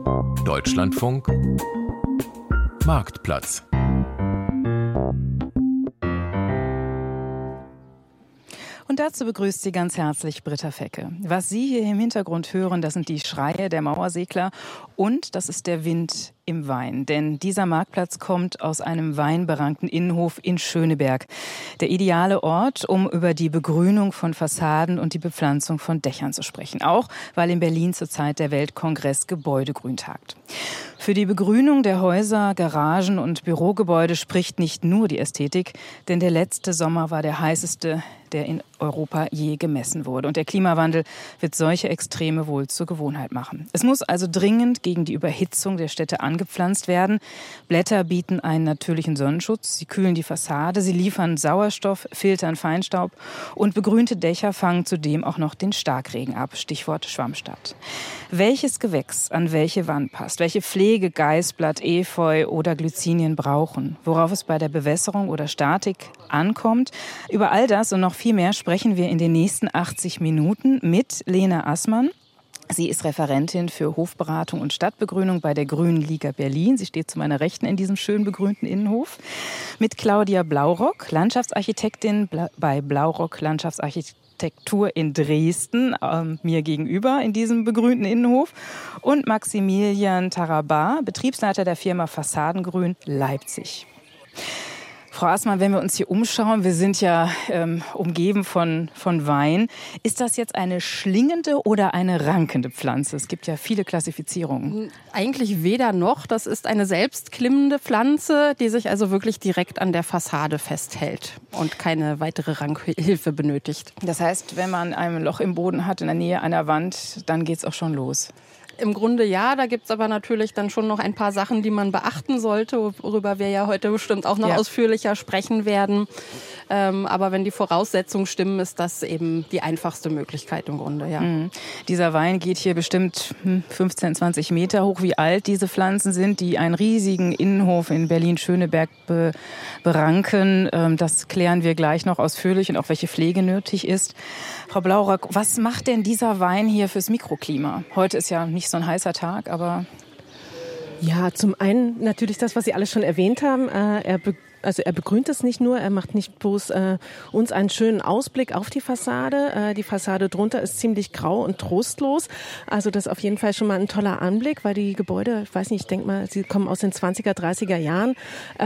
Deutschlandfunk Marktplatz. Und dazu begrüßt Sie ganz herzlich Britta Fecke. Was Sie hier im Hintergrund hören, das sind die Schreie der Mauersegler und das ist der Wind im Wein. Denn dieser Marktplatz kommt aus einem weinberankten Innenhof in Schöneberg. Der ideale Ort, um über die Begrünung von Fassaden und die Bepflanzung von Dächern zu sprechen. Auch weil in Berlin zurzeit der Weltkongress Gebäudegrün tagt. Für die Begrünung der Häuser, Garagen und Bürogebäude spricht nicht nur die Ästhetik, denn der letzte Sommer war der heißeste, der in Europa je gemessen wurde. Und der Klimawandel wird solche Extreme wohl zur Gewohnheit machen. Es muss also dringend gegen die Überhitzung der Städte angepflanzt werden. Blätter bieten einen natürlichen Sonnenschutz, sie kühlen die Fassade, sie liefern Sauerstoff, filtern Feinstaub und begrünte Dächer fangen zudem auch noch den Starkregen ab. Stichwort Schwammstadt. Welches Gewächs an welche Wand passt, welche Pflege Geißblatt, Efeu oder Glycinien brauchen, worauf es bei der Bewässerung oder Statik ankommt. Über all das und noch viel mehr sprechen wir in den nächsten 80 Minuten mit Lena Assmann. Sie ist Referentin für Hofberatung und Stadtbegrünung bei der Grünen Liga Berlin. Sie steht zu meiner Rechten in diesem schön begrünten Innenhof. Mit Claudia Blaurock, Landschaftsarchitektin bei Blaurock Landschaftsarchitektur in Dresden, mir gegenüber in diesem begrünten Innenhof. Und Maximilian Tarabar, Betriebsleiter der Firma Fassadengrün Leipzig. Frau Assmann, wenn wir uns hier umschauen, wir sind ja umgeben von Wein. Ist das jetzt eine schlingende oder eine rankende Pflanze? Es gibt ja viele Klassifizierungen. Eigentlich weder noch. Das ist eine selbstklimmende Pflanze, die sich also wirklich direkt an der Fassade festhält und keine weitere Rankhilfe benötigt. Das heißt, wenn man ein Loch im Boden hat in der Nähe einer Wand, dann geht's auch schon los. Im Grunde ja, da gibt's aber natürlich dann schon noch ein paar Sachen, die man beachten sollte, worüber wir ja heute bestimmt auch noch ausführlicher sprechen werden. Aber wenn die Voraussetzungen stimmen, ist das eben die einfachste Möglichkeit im Grunde, ja. Dieser Wein geht hier bestimmt 15, 20 Meter hoch, wie alt diese Pflanzen sind, die einen riesigen Innenhof in Berlin-Schöneberg beranken. Das klären wir gleich noch ausführlich und auch welche Pflege nötig ist. Frau Blaurock, was macht denn dieser Wein hier fürs Mikroklima? Heute ist ja nicht so ein heißer Tag, aber... Ja, zum einen natürlich das, was Sie alle schon erwähnt haben. Er begrünt es nicht nur, er macht nicht bloß uns einen schönen Ausblick auf die Fassade. Die Fassade drunter ist ziemlich grau und trostlos. Also das ist auf jeden Fall schon mal ein toller Anblick, weil die Gebäude, ich weiß nicht, ich denke mal, sie kommen aus den 20er, 30er Jahren,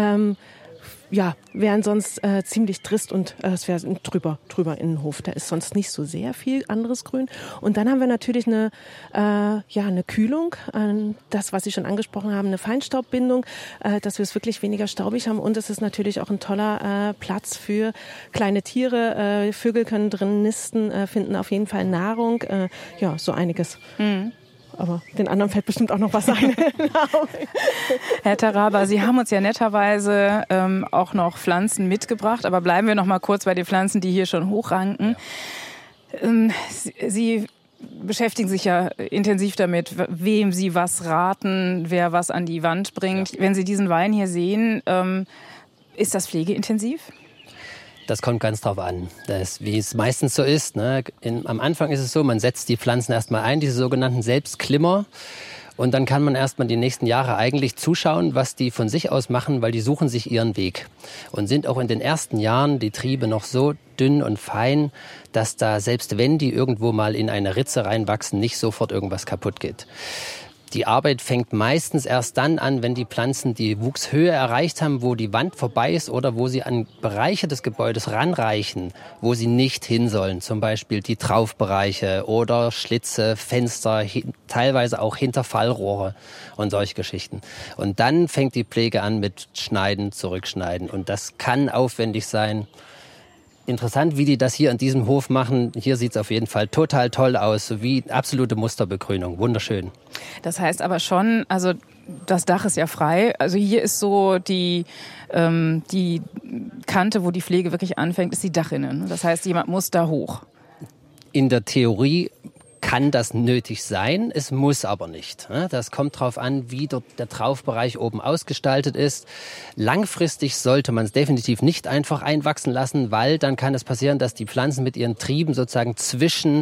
wären sonst ziemlich trist und es wäre ein trüber Innenhof. Da ist sonst nicht so sehr viel anderes Grün. Und dann haben wir natürlich eine Kühlung, das, was Sie schon angesprochen haben, eine Feinstaubbindung, dass wir es wirklich weniger staubig haben. Und es ist natürlich auch ein toller Platz für kleine Tiere. Vögel können drin nisten, finden auf jeden Fall Nahrung. So einiges. Aber den anderen fällt bestimmt auch noch was ein. Herr Tarabar, Sie haben uns ja netterweise auch noch Pflanzen mitgebracht. Aber bleiben wir noch mal kurz bei den Pflanzen, die hier schon hochranken. Sie beschäftigen sich ja intensiv damit, wem Sie was raten, wer was an die Wand bringt. Ja. Wenn Sie diesen Wein hier sehen, ist das pflegeintensiv? Das kommt ganz drauf an, wie es meistens so ist. Ne? Am Anfang ist es so, man setzt die Pflanzen erstmal ein, diese sogenannten Selbstklimmer. Und dann kann man erstmal die nächsten Jahre eigentlich zuschauen, was die von sich aus machen, weil die suchen sich ihren Weg. Und sind auch in den ersten Jahren die Triebe noch so dünn und fein, dass da, selbst wenn die irgendwo mal in eine Ritze reinwachsen, nicht sofort irgendwas kaputt geht. Die Arbeit fängt meistens erst dann an, wenn die Pflanzen die Wuchshöhe erreicht haben, wo die Wand vorbei ist oder wo sie an Bereiche des Gebäudes ranreichen, wo sie nicht hin sollen. Zum Beispiel die Traufbereiche oder Schlitze, Fenster, teilweise auch Hinterfallrohre und solche Geschichten. Und dann fängt die Pflege an mit Schneiden, Zurückschneiden. Und das kann aufwendig sein. Interessant, wie die das hier an diesem Hof machen. Hier sieht es auf jeden Fall total toll aus, wie absolute Musterbegrünung. Wunderschön. Das heißt aber schon, also das Dach ist ja frei. Also hier ist so die Kante, wo die Pflege wirklich anfängt, ist die Dachrinne. Das heißt, jemand muss da hoch. In der Theorie kann das nötig sein, es muss aber nicht. Das kommt darauf an, wie dort der Traufbereich oben ausgestaltet ist. Langfristig sollte man es definitiv nicht einfach einwachsen lassen, weil dann kann es passieren, dass die Pflanzen mit ihren Trieben sozusagen zwischen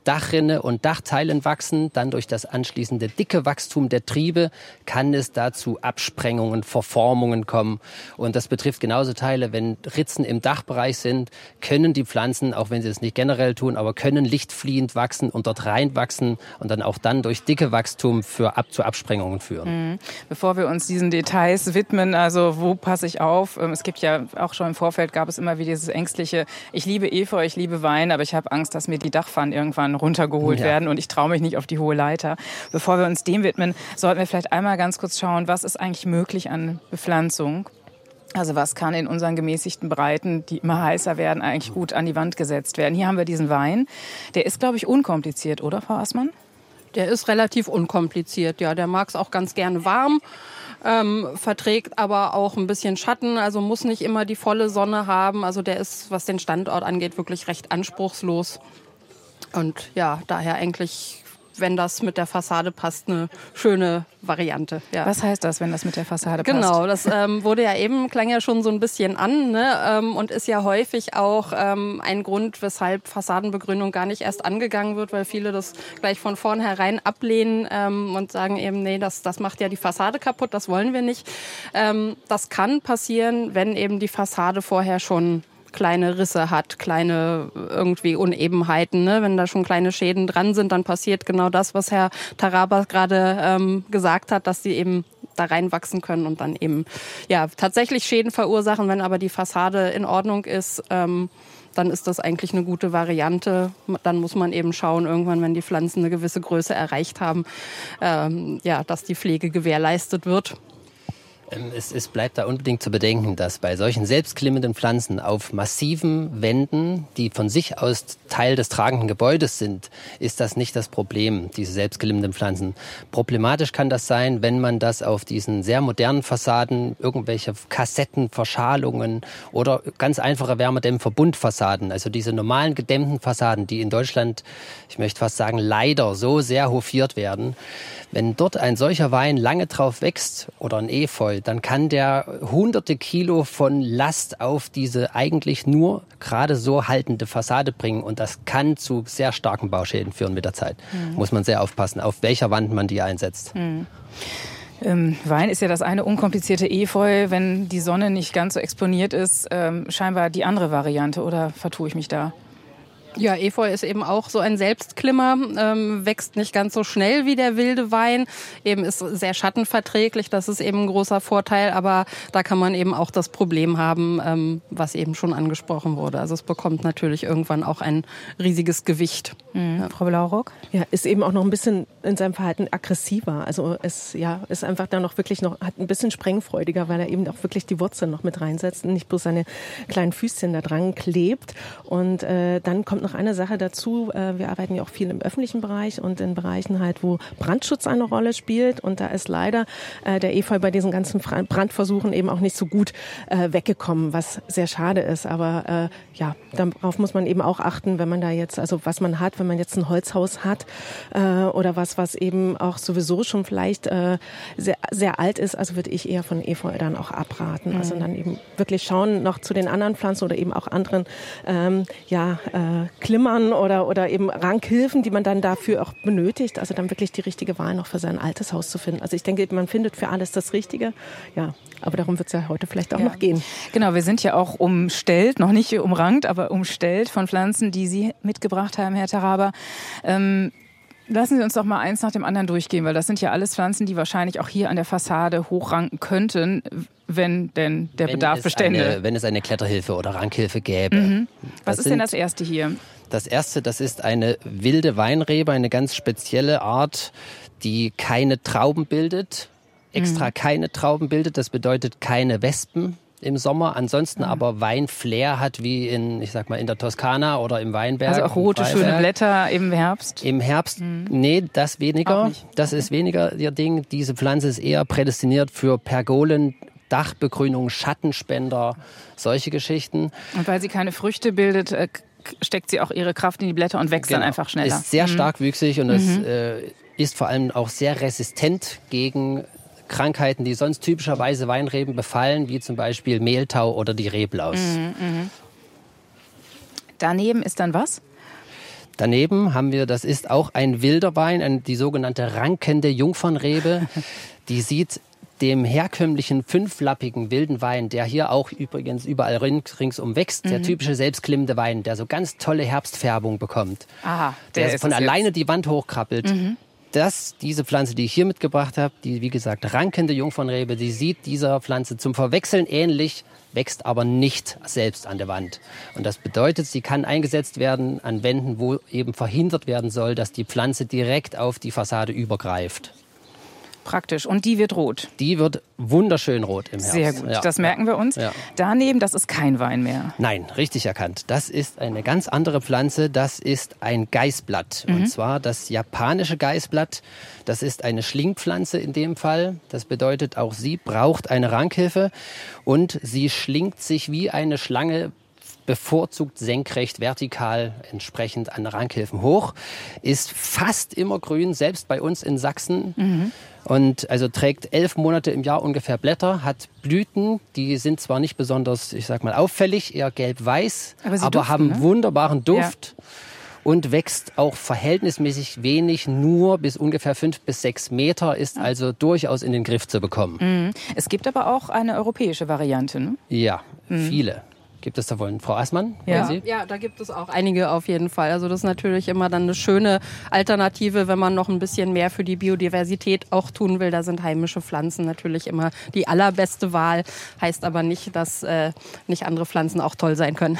Dachrinne und Dachteilen wachsen. Dann durch das anschließende dicke Wachstum der Triebe kann es dazu Absprengungen, Verformungen kommen. Und das betrifft genauso Teile, wenn Ritzen im Dachbereich sind, können die Pflanzen, auch wenn sie es nicht generell tun, aber können lichtfliehend wachsen und dort reinwachsen und dann auch dann durch dicke Wachstum zu Absprengungen führen. Bevor wir uns diesen Details widmen, also wo passe ich auf? Es gibt ja auch schon im Vorfeld, gab es immer wieder dieses ängstliche, ich liebe Efeu, ich liebe Wein, aber ich habe Angst, dass mir die Dachpfannen irgendwann runtergeholt werden und ich traue mich nicht auf die hohe Leiter. Bevor wir uns dem widmen, sollten wir vielleicht einmal ganz kurz schauen, was ist eigentlich möglich an Bepflanzung? Also was kann in unseren gemäßigten Breiten, die immer heißer werden, eigentlich gut an die Wand gesetzt werden? Hier haben wir diesen Wein. Der ist, glaube ich, unkompliziert, oder, Frau Assmann? Der ist relativ unkompliziert, ja. Der mag es auch ganz gerne warm, verträgt aber auch ein bisschen Schatten, also muss nicht immer die volle Sonne haben. Also der ist, was den Standort angeht, wirklich recht anspruchslos. Und ja, daher eigentlich, wenn das mit der Fassade passt, eine schöne Variante. Ja. Was heißt das, wenn das mit der Fassade passt? Genau, das wurde ja eben, klang ja schon so ein bisschen an, ne? Und ist ja häufig auch ein Grund, weshalb Fassadenbegrünung gar nicht erst angegangen wird, weil viele das gleich von vornherein ablehnen und sagen eben, nee, das macht ja die Fassade kaputt, das wollen wir nicht. Das kann passieren, wenn eben die Fassade vorher schon kleine Risse hat, kleine irgendwie Unebenheiten. Ne? Wenn da schon kleine Schäden dran sind, dann passiert genau das, was Herr Taraba gerade gesagt hat, dass sie eben da reinwachsen können und dann eben ja tatsächlich Schäden verursachen. Wenn aber die Fassade in Ordnung ist, dann ist das eigentlich eine gute Variante. Dann muss man eben schauen, irgendwann, wenn die Pflanzen eine gewisse Größe erreicht haben, dass die Pflege gewährleistet wird. Es bleibt da unbedingt zu bedenken, dass bei solchen selbstklimmenden Pflanzen auf massiven Wänden, die von sich aus Teil des tragenden Gebäudes sind, ist das nicht das Problem, diese selbstklimmenden Pflanzen. Problematisch kann das sein, wenn man das auf diesen sehr modernen Fassaden, irgendwelche Kassetten, Verschalungen oder ganz einfache Wärmedämmverbundfassaden, also diese normalen gedämmten Fassaden, die in Deutschland, ich möchte fast sagen, leider so sehr hofiert werden. Wenn dort ein solcher Wein lange drauf wächst oder ein Efeu, dann kann der hunderte Kilo von Last auf diese eigentlich nur gerade so haltende Fassade bringen. Und das kann zu sehr starken Bauschäden führen mit der Zeit. Muss man sehr aufpassen, auf welcher Wand man die einsetzt. Wein ist ja das eine unkomplizierte Efeu, wenn die Sonne nicht ganz so exponiert ist, scheinbar die andere Variante, oder vertue ich mich da? Ja, Efeu ist eben auch so ein Selbstklimmer, wächst nicht ganz so schnell wie der wilde Wein, eben ist sehr schattenverträglich, das ist eben ein großer Vorteil, aber da kann man eben auch das Problem haben, was eben schon angesprochen wurde. Also es bekommt natürlich irgendwann auch ein riesiges Gewicht. Ja. Frau Blaurock? Ja, ist eben auch noch ein bisschen in seinem Verhalten aggressiver. Also es ist einfach dann noch wirklich hat ein bisschen sprengfreudiger, weil er eben auch wirklich die Wurzeln noch mit reinsetzt und nicht bloß seine kleinen Füßchen da dran klebt. Und dann kommt noch eine Sache dazu. Wir arbeiten ja auch viel im öffentlichen Bereich und in Bereichen halt, wo Brandschutz eine Rolle spielt. Und da ist leider der Efeu bei diesen ganzen Brandversuchen eben auch nicht so gut weggekommen, was sehr schade ist. Aber darauf muss man eben auch achten, wenn man da jetzt, also was man hat, wenn man jetzt ein Holzhaus hat oder was eben auch sowieso schon vielleicht sehr, sehr alt ist, also würde ich eher von Efeu dann auch abraten. Also dann eben wirklich schauen noch zu den anderen Pflanzen oder eben auch anderen Klimmern oder eben Rankhilfen, die man dann dafür auch benötigt. Also dann wirklich die richtige Wahl noch für sein altes Haus zu finden. Also ich denke, man findet für alles das Richtige. Ja, aber darum wird es ja heute vielleicht auch noch gehen. Genau, wir sind ja auch umstellt, noch nicht umrankt, aber umstellt von Pflanzen, die Sie mitgebracht haben, Herr Taraba. Lassen Sie uns doch mal eins nach dem anderen durchgehen, weil das sind ja alles Pflanzen, die wahrscheinlich auch hier an der Fassade hochranken könnten, wenn denn der Bedarf bestände. Wenn es eine Kletterhilfe oder Rankhilfe gäbe. Was ist denn das erste hier? Das erste, das ist eine wilde Weinrebe, eine ganz spezielle Art, die keine Trauben bildet, extra keine Trauben bildet. Das bedeutet keine Wespen im Sommer, ansonsten aber Weinflair hat wie in der Toskana oder im Weinberg. Also auch rote, schöne Blätter im Herbst? Im Herbst, nee, das weniger. Das ist weniger ihr Ding. Diese Pflanze ist eher prädestiniert für Pergolen, Dachbegrünung, Schattenspender, solche Geschichten. Und weil sie keine Früchte bildet, steckt sie auch ihre Kraft in die Blätter und wächst dann einfach schneller. Ist sehr starkwüchsig und es ist vor allem auch sehr resistent gegen Krankheiten, die sonst typischerweise Weinreben befallen, wie zum Beispiel Mehltau oder die Reblaus. Daneben ist dann was? Daneben haben wir, das ist auch ein wilder Wein, die sogenannte rankende Jungfernrebe. Die sieht dem herkömmlichen fünflappigen wilden Wein, der hier auch übrigens überall ringsum wächst, der typische selbstklimmende Wein, der so ganz tolle Herbstfärbung bekommt. Aha, der von alleine die Wand hochkrabbelt. Diese Pflanze, die ich hier mitgebracht habe, die, wie gesagt, rankende Jungfernrebe, die sieht dieser Pflanze zum Verwechseln ähnlich, wächst aber nicht selbst an der Wand. Und das bedeutet, sie kann eingesetzt werden an Wänden, wo eben verhindert werden soll, dass die Pflanze direkt auf die Fassade übergreift. Praktisch. Und die wird rot. Die wird wunderschön rot im Herbst. Sehr gut, ja. das merken wir uns. Ja. Daneben, das ist kein Wein mehr. Nein, richtig erkannt. Das ist eine ganz andere Pflanze. Das ist ein Geißblatt. Und zwar das japanische Geißblatt. Das ist eine Schlingpflanze in dem Fall. Das bedeutet, auch sie braucht eine Rankhilfe. Und sie schlingt sich wie eine Schlange bevorzugt senkrecht, vertikal, entsprechend an Rankhilfen hoch. Ist fast immer grün, selbst bei uns in Sachsen. Und also trägt 11 Monate im Jahr ungefähr Blätter, hat Blüten, die sind zwar nicht besonders, ich sag mal, auffällig, eher gelb-weiß, aber haben wunderbaren Duft. Ja. Und wächst auch verhältnismäßig wenig, nur bis ungefähr 5 bis 6 Meter, ist also durchaus in den Griff zu bekommen. Es gibt aber auch eine europäische Variante, ne? Ja, viele. Gibt es da wohl, Frau Assmann? Ja, da gibt es auch einige auf jeden Fall. Also das ist natürlich immer dann eine schöne Alternative, wenn man noch ein bisschen mehr für die Biodiversität auch tun will. Da sind heimische Pflanzen natürlich immer die allerbeste Wahl. Heißt aber nicht, dass nicht andere Pflanzen auch toll sein können.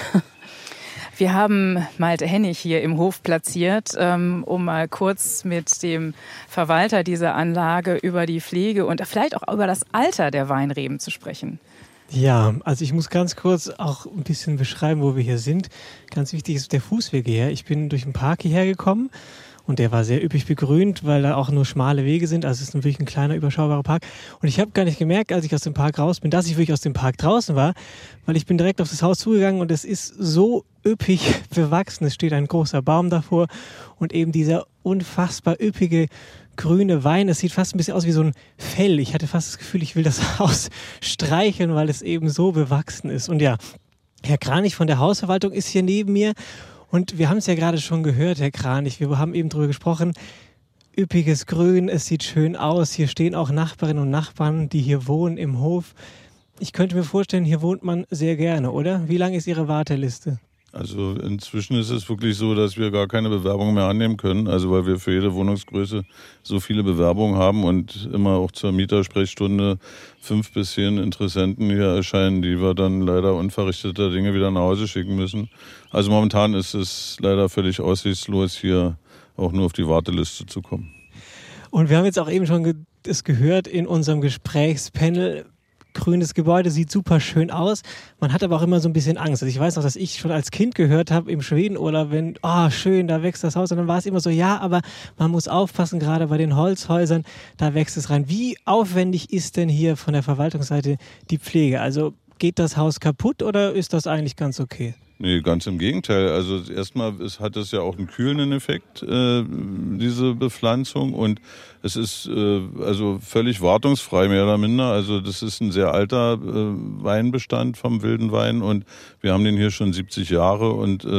Wir haben Malte Hennig hier im Hof platziert, um mal kurz mit dem Verwalter dieser Anlage über die Pflege und vielleicht auch über das Alter der Weinreben zu sprechen. Ja, also ich muss ganz kurz auch ein bisschen beschreiben, wo wir hier sind. Ganz wichtig ist der Fußweg hierher. Ich bin durch den Park hierher gekommen und der war sehr üppig begrünt, weil da auch nur schmale Wege sind. Also es ist wirklich ein kleiner, überschaubarer Park. Und ich habe gar nicht gemerkt, als ich aus dem Park raus bin, dass ich wirklich aus dem Park draußen war, weil ich bin direkt auf das Haus zugegangen und es ist so üppig bewachsen. Es steht ein großer Baum davor und eben dieser unfassbar üppige grüne Wein. Es sieht fast ein bisschen aus wie so ein Fell. Ich hatte fast das Gefühl, ich will das Haus streicheln, weil es eben so bewachsen ist. Und ja, Herr Kranich von der Hausverwaltung ist hier neben mir. Und wir haben es ja gerade schon gehört, Herr Kranich. Wir haben eben drüber gesprochen. Üppiges Grün, es sieht schön aus. Hier stehen auch Nachbarinnen und Nachbarn, die hier wohnen im Hof. Ich könnte mir vorstellen, hier wohnt man sehr gerne, oder? Wie lang ist Ihre Warteliste? Also inzwischen ist es wirklich so, dass wir gar keine Bewerbung mehr annehmen können, also weil wir für jede Wohnungsgröße so viele Bewerbungen haben und immer auch zur Mietersprechstunde 5 bis 10 Interessenten hier erscheinen, die wir dann leider unverrichteter Dinge wieder nach Hause schicken müssen. Also momentan ist es leider völlig aussichtslos, hier auch nur auf die Warteliste zu kommen. Und wir haben jetzt auch eben schon es gehört in unserem Gesprächspanel, grünes Gebäude, sieht super schön aus. Man hat aber auch immer so ein bisschen Angst. Also ich weiß noch, dass ich schon als Kind gehört habe im Schwedenurlaub, wenn, schön, da wächst das Haus. Und dann war es immer so, ja, aber man muss aufpassen, gerade bei den Holzhäusern, da wächst es rein. Wie aufwendig ist denn hier von der Verwaltungsseite die Pflege? Also geht das Haus kaputt oder ist das eigentlich ganz okay? Nee, ganz im Gegenteil. Also erstmal hat es ja auch einen kühlenden Effekt, diese Bepflanzung. Und es ist also völlig wartungsfrei, mehr oder minder. Also das ist ein sehr alter Weinbestand vom wilden Wein. Und wir haben den hier schon 70 Jahre. Und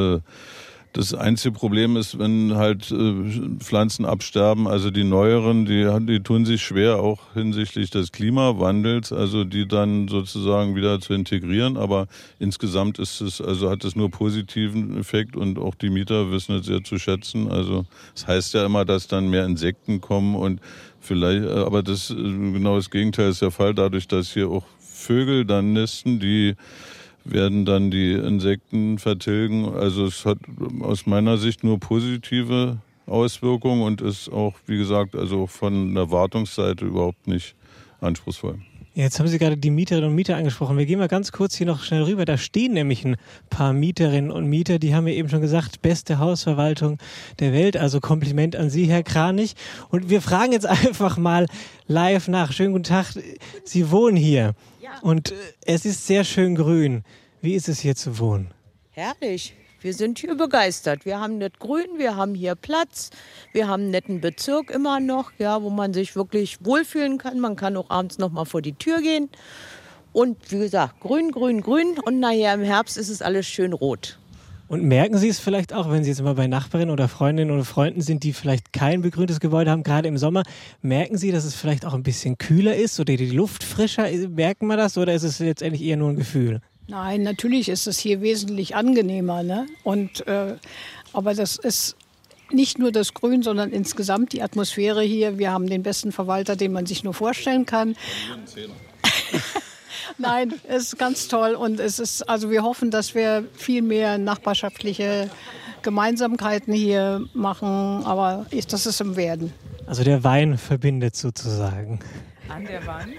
das einzige Problem ist, wenn halt Pflanzen absterben, also die neueren, die tun sich schwer, auch hinsichtlich des Klimawandels, also die dann sozusagen wieder zu integrieren. Aber insgesamt hat es nur positiven Effekt und auch die Mieter wissen es sehr zu schätzen. Also das heißt ja immer, dass dann mehr Insekten kommen und vielleicht, aber genau das Gegenteil ist der Fall, dadurch, dass hier auch Vögel dann nisten, die werden dann die Insekten vertilgen. Also es hat aus meiner Sicht nur positive Auswirkungen und ist auch, wie gesagt, also von der Wartungsseite überhaupt nicht anspruchsvoll. Jetzt haben Sie gerade die Mieterinnen und Mieter angesprochen. Wir gehen mal ganz kurz hier noch schnell rüber. Da stehen nämlich ein paar Mieterinnen und Mieter, die haben mir eben schon gesagt, beste Hausverwaltung der Welt. Also Kompliment an Sie, Herr Kranich. Und wir fragen jetzt einfach mal live nach. Schönen guten Tag. Sie wohnen hier. Ja. Und es ist sehr schön grün. Wie ist es hier zu wohnen? Herrlich. Wir sind hier begeistert. Wir haben das Grün, wir haben hier Platz, wir haben einen netten Bezirk immer noch, ja, wo man sich wirklich wohlfühlen kann. Man kann auch abends noch mal vor die Tür gehen. Und wie gesagt, grün, grün, grün. Und nachher im Herbst ist es alles schön rot. Und merken Sie es vielleicht auch, wenn Sie jetzt mal bei Nachbarinnen oder Freundinnen oder Freunden sind, die vielleicht kein begrüntes Gebäude haben, gerade im Sommer, merken Sie, dass es vielleicht auch ein bisschen kühler ist oder die Luft frischer? Merken wir das oder ist es letztendlich eher nur ein Gefühl? Nein, natürlich ist es hier wesentlich angenehmer, ne? Aber das ist nicht nur das Grün, sondern insgesamt die Atmosphäre hier. Wir haben den besten Verwalter, den man sich nur vorstellen kann. Nein, es ist ganz toll und also wir hoffen, dass wir viel mehr nachbarschaftliche Gemeinsamkeiten hier machen, aber das ist im Werden. Also der Wein verbindet sozusagen. An der Wand,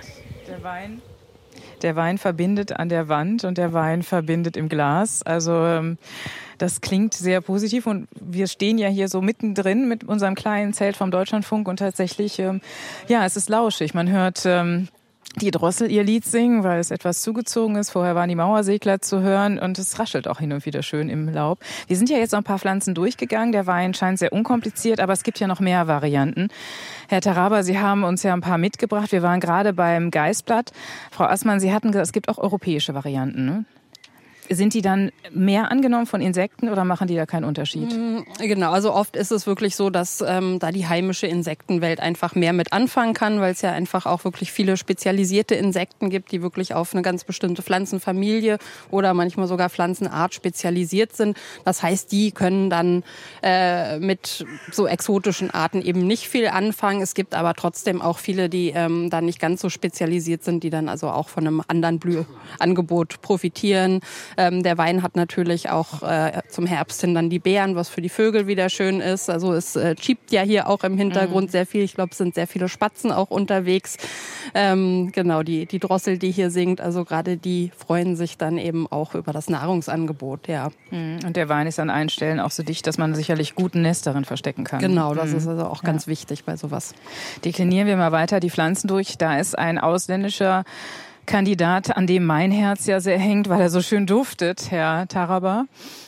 der Wein verbindet an der Wand und der Wein verbindet im Glas. Also das klingt sehr positiv und wir stehen ja hier so mittendrin mit unserem kleinen Zelt vom Deutschlandfunk und tatsächlich, es ist lauschig. Man hört die Drossel ihr Lied singen, weil es etwas zugezogen ist. Vorher waren die Mauersegler zu hören und es raschelt auch hin und wieder schön im Laub. Wir sind ja jetzt noch ein paar Pflanzen durchgegangen. Der Wein scheint sehr unkompliziert, aber es gibt ja noch mehr Varianten. Herr Taraba, Sie haben uns ja ein paar mitgebracht. Wir waren gerade beim Geißblatt. Frau Assmann, Sie hatten gesagt, es gibt auch europäische Varianten, ne? Sind die dann mehr angenommen von Insekten oder machen die da keinen Unterschied? Genau, also oft ist es wirklich so, dass da die heimische Insektenwelt einfach mehr mit anfangen kann, weil es ja einfach auch wirklich viele spezialisierte Insekten gibt, die wirklich auf eine ganz bestimmte Pflanzenfamilie oder manchmal sogar Pflanzenart spezialisiert sind. Das heißt, die können dann mit so exotischen Arten eben nicht viel anfangen. Es gibt aber trotzdem auch viele, die dann nicht ganz so spezialisiert sind, die dann also auch von einem anderen Blühangebot profitieren. Der Wein hat natürlich auch zum Herbst hin dann die Beeren, was für die Vögel wieder schön ist. Also es chiebt ja hier auch im Hintergrund sehr viel. Ich glaube, es sind sehr viele Spatzen auch unterwegs. Genau, die Drossel, die hier singt, also gerade die freuen sich dann eben auch über das Nahrungsangebot, ja. Und der Wein ist an allen Stellen auch so dicht, dass man sicherlich gut ein Nest darin verstecken kann. Genau, das ist also auch ganz wichtig bei sowas. Deklinieren wir mal weiter die Pflanzen durch. Da ist ein ausländischer Kandidat, an dem mein Herz ja sehr hängt, weil er so schön duftet, Herr Taraba.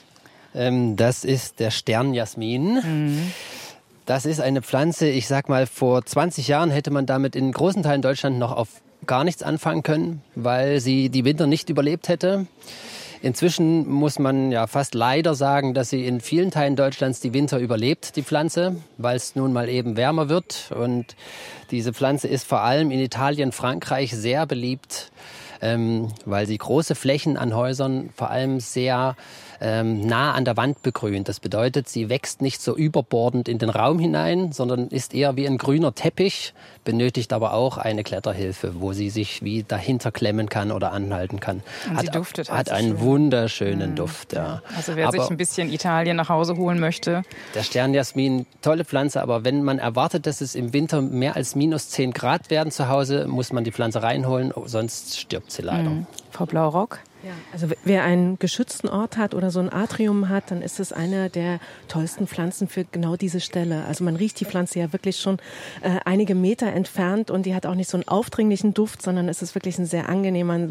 Das ist der Sternjasmin. Das ist eine Pflanze, ich sag mal, vor 20 Jahren hätte man damit in großen Teilen Deutschland noch auf gar nichts anfangen können, weil sie die Winter nicht überlebt hätte. Inzwischen muss man ja fast leider sagen, dass sie in vielen Teilen Deutschlands die Winter überlebt, die Pflanze, weil es nun mal eben wärmer wird. Und diese Pflanze ist vor allem in Italien, Frankreich sehr beliebt, weil sie große Flächen an Häusern vor allem sehr nah an der Wand begrünt. Das bedeutet, sie wächst nicht so überbordend in den Raum hinein, sondern ist eher wie ein grüner Teppich, benötigt aber auch eine Kletterhilfe, wo sie sich wie dahinter klemmen kann oder anhalten kann. Und sie duftet hat einen wunderschönen Duft. Ja. Also wer sich ein bisschen Italien nach Hause holen möchte. Der Sternjasmin, tolle Pflanze, aber wenn man erwartet, dass es im Winter mehr als minus 10 Grad werden zu Hause, muss man die Pflanze reinholen, sonst stirbt sie leider. Frau Blaurock? Ja, also wer einen geschützten Ort hat oder so ein Atrium hat, dann ist es eine der tollsten Pflanzen für genau diese Stelle. Also man riecht die Pflanze ja wirklich schon einige Meter entfernt und die hat auch nicht so einen aufdringlichen Duft, sondern es ist wirklich ein sehr angenehmer,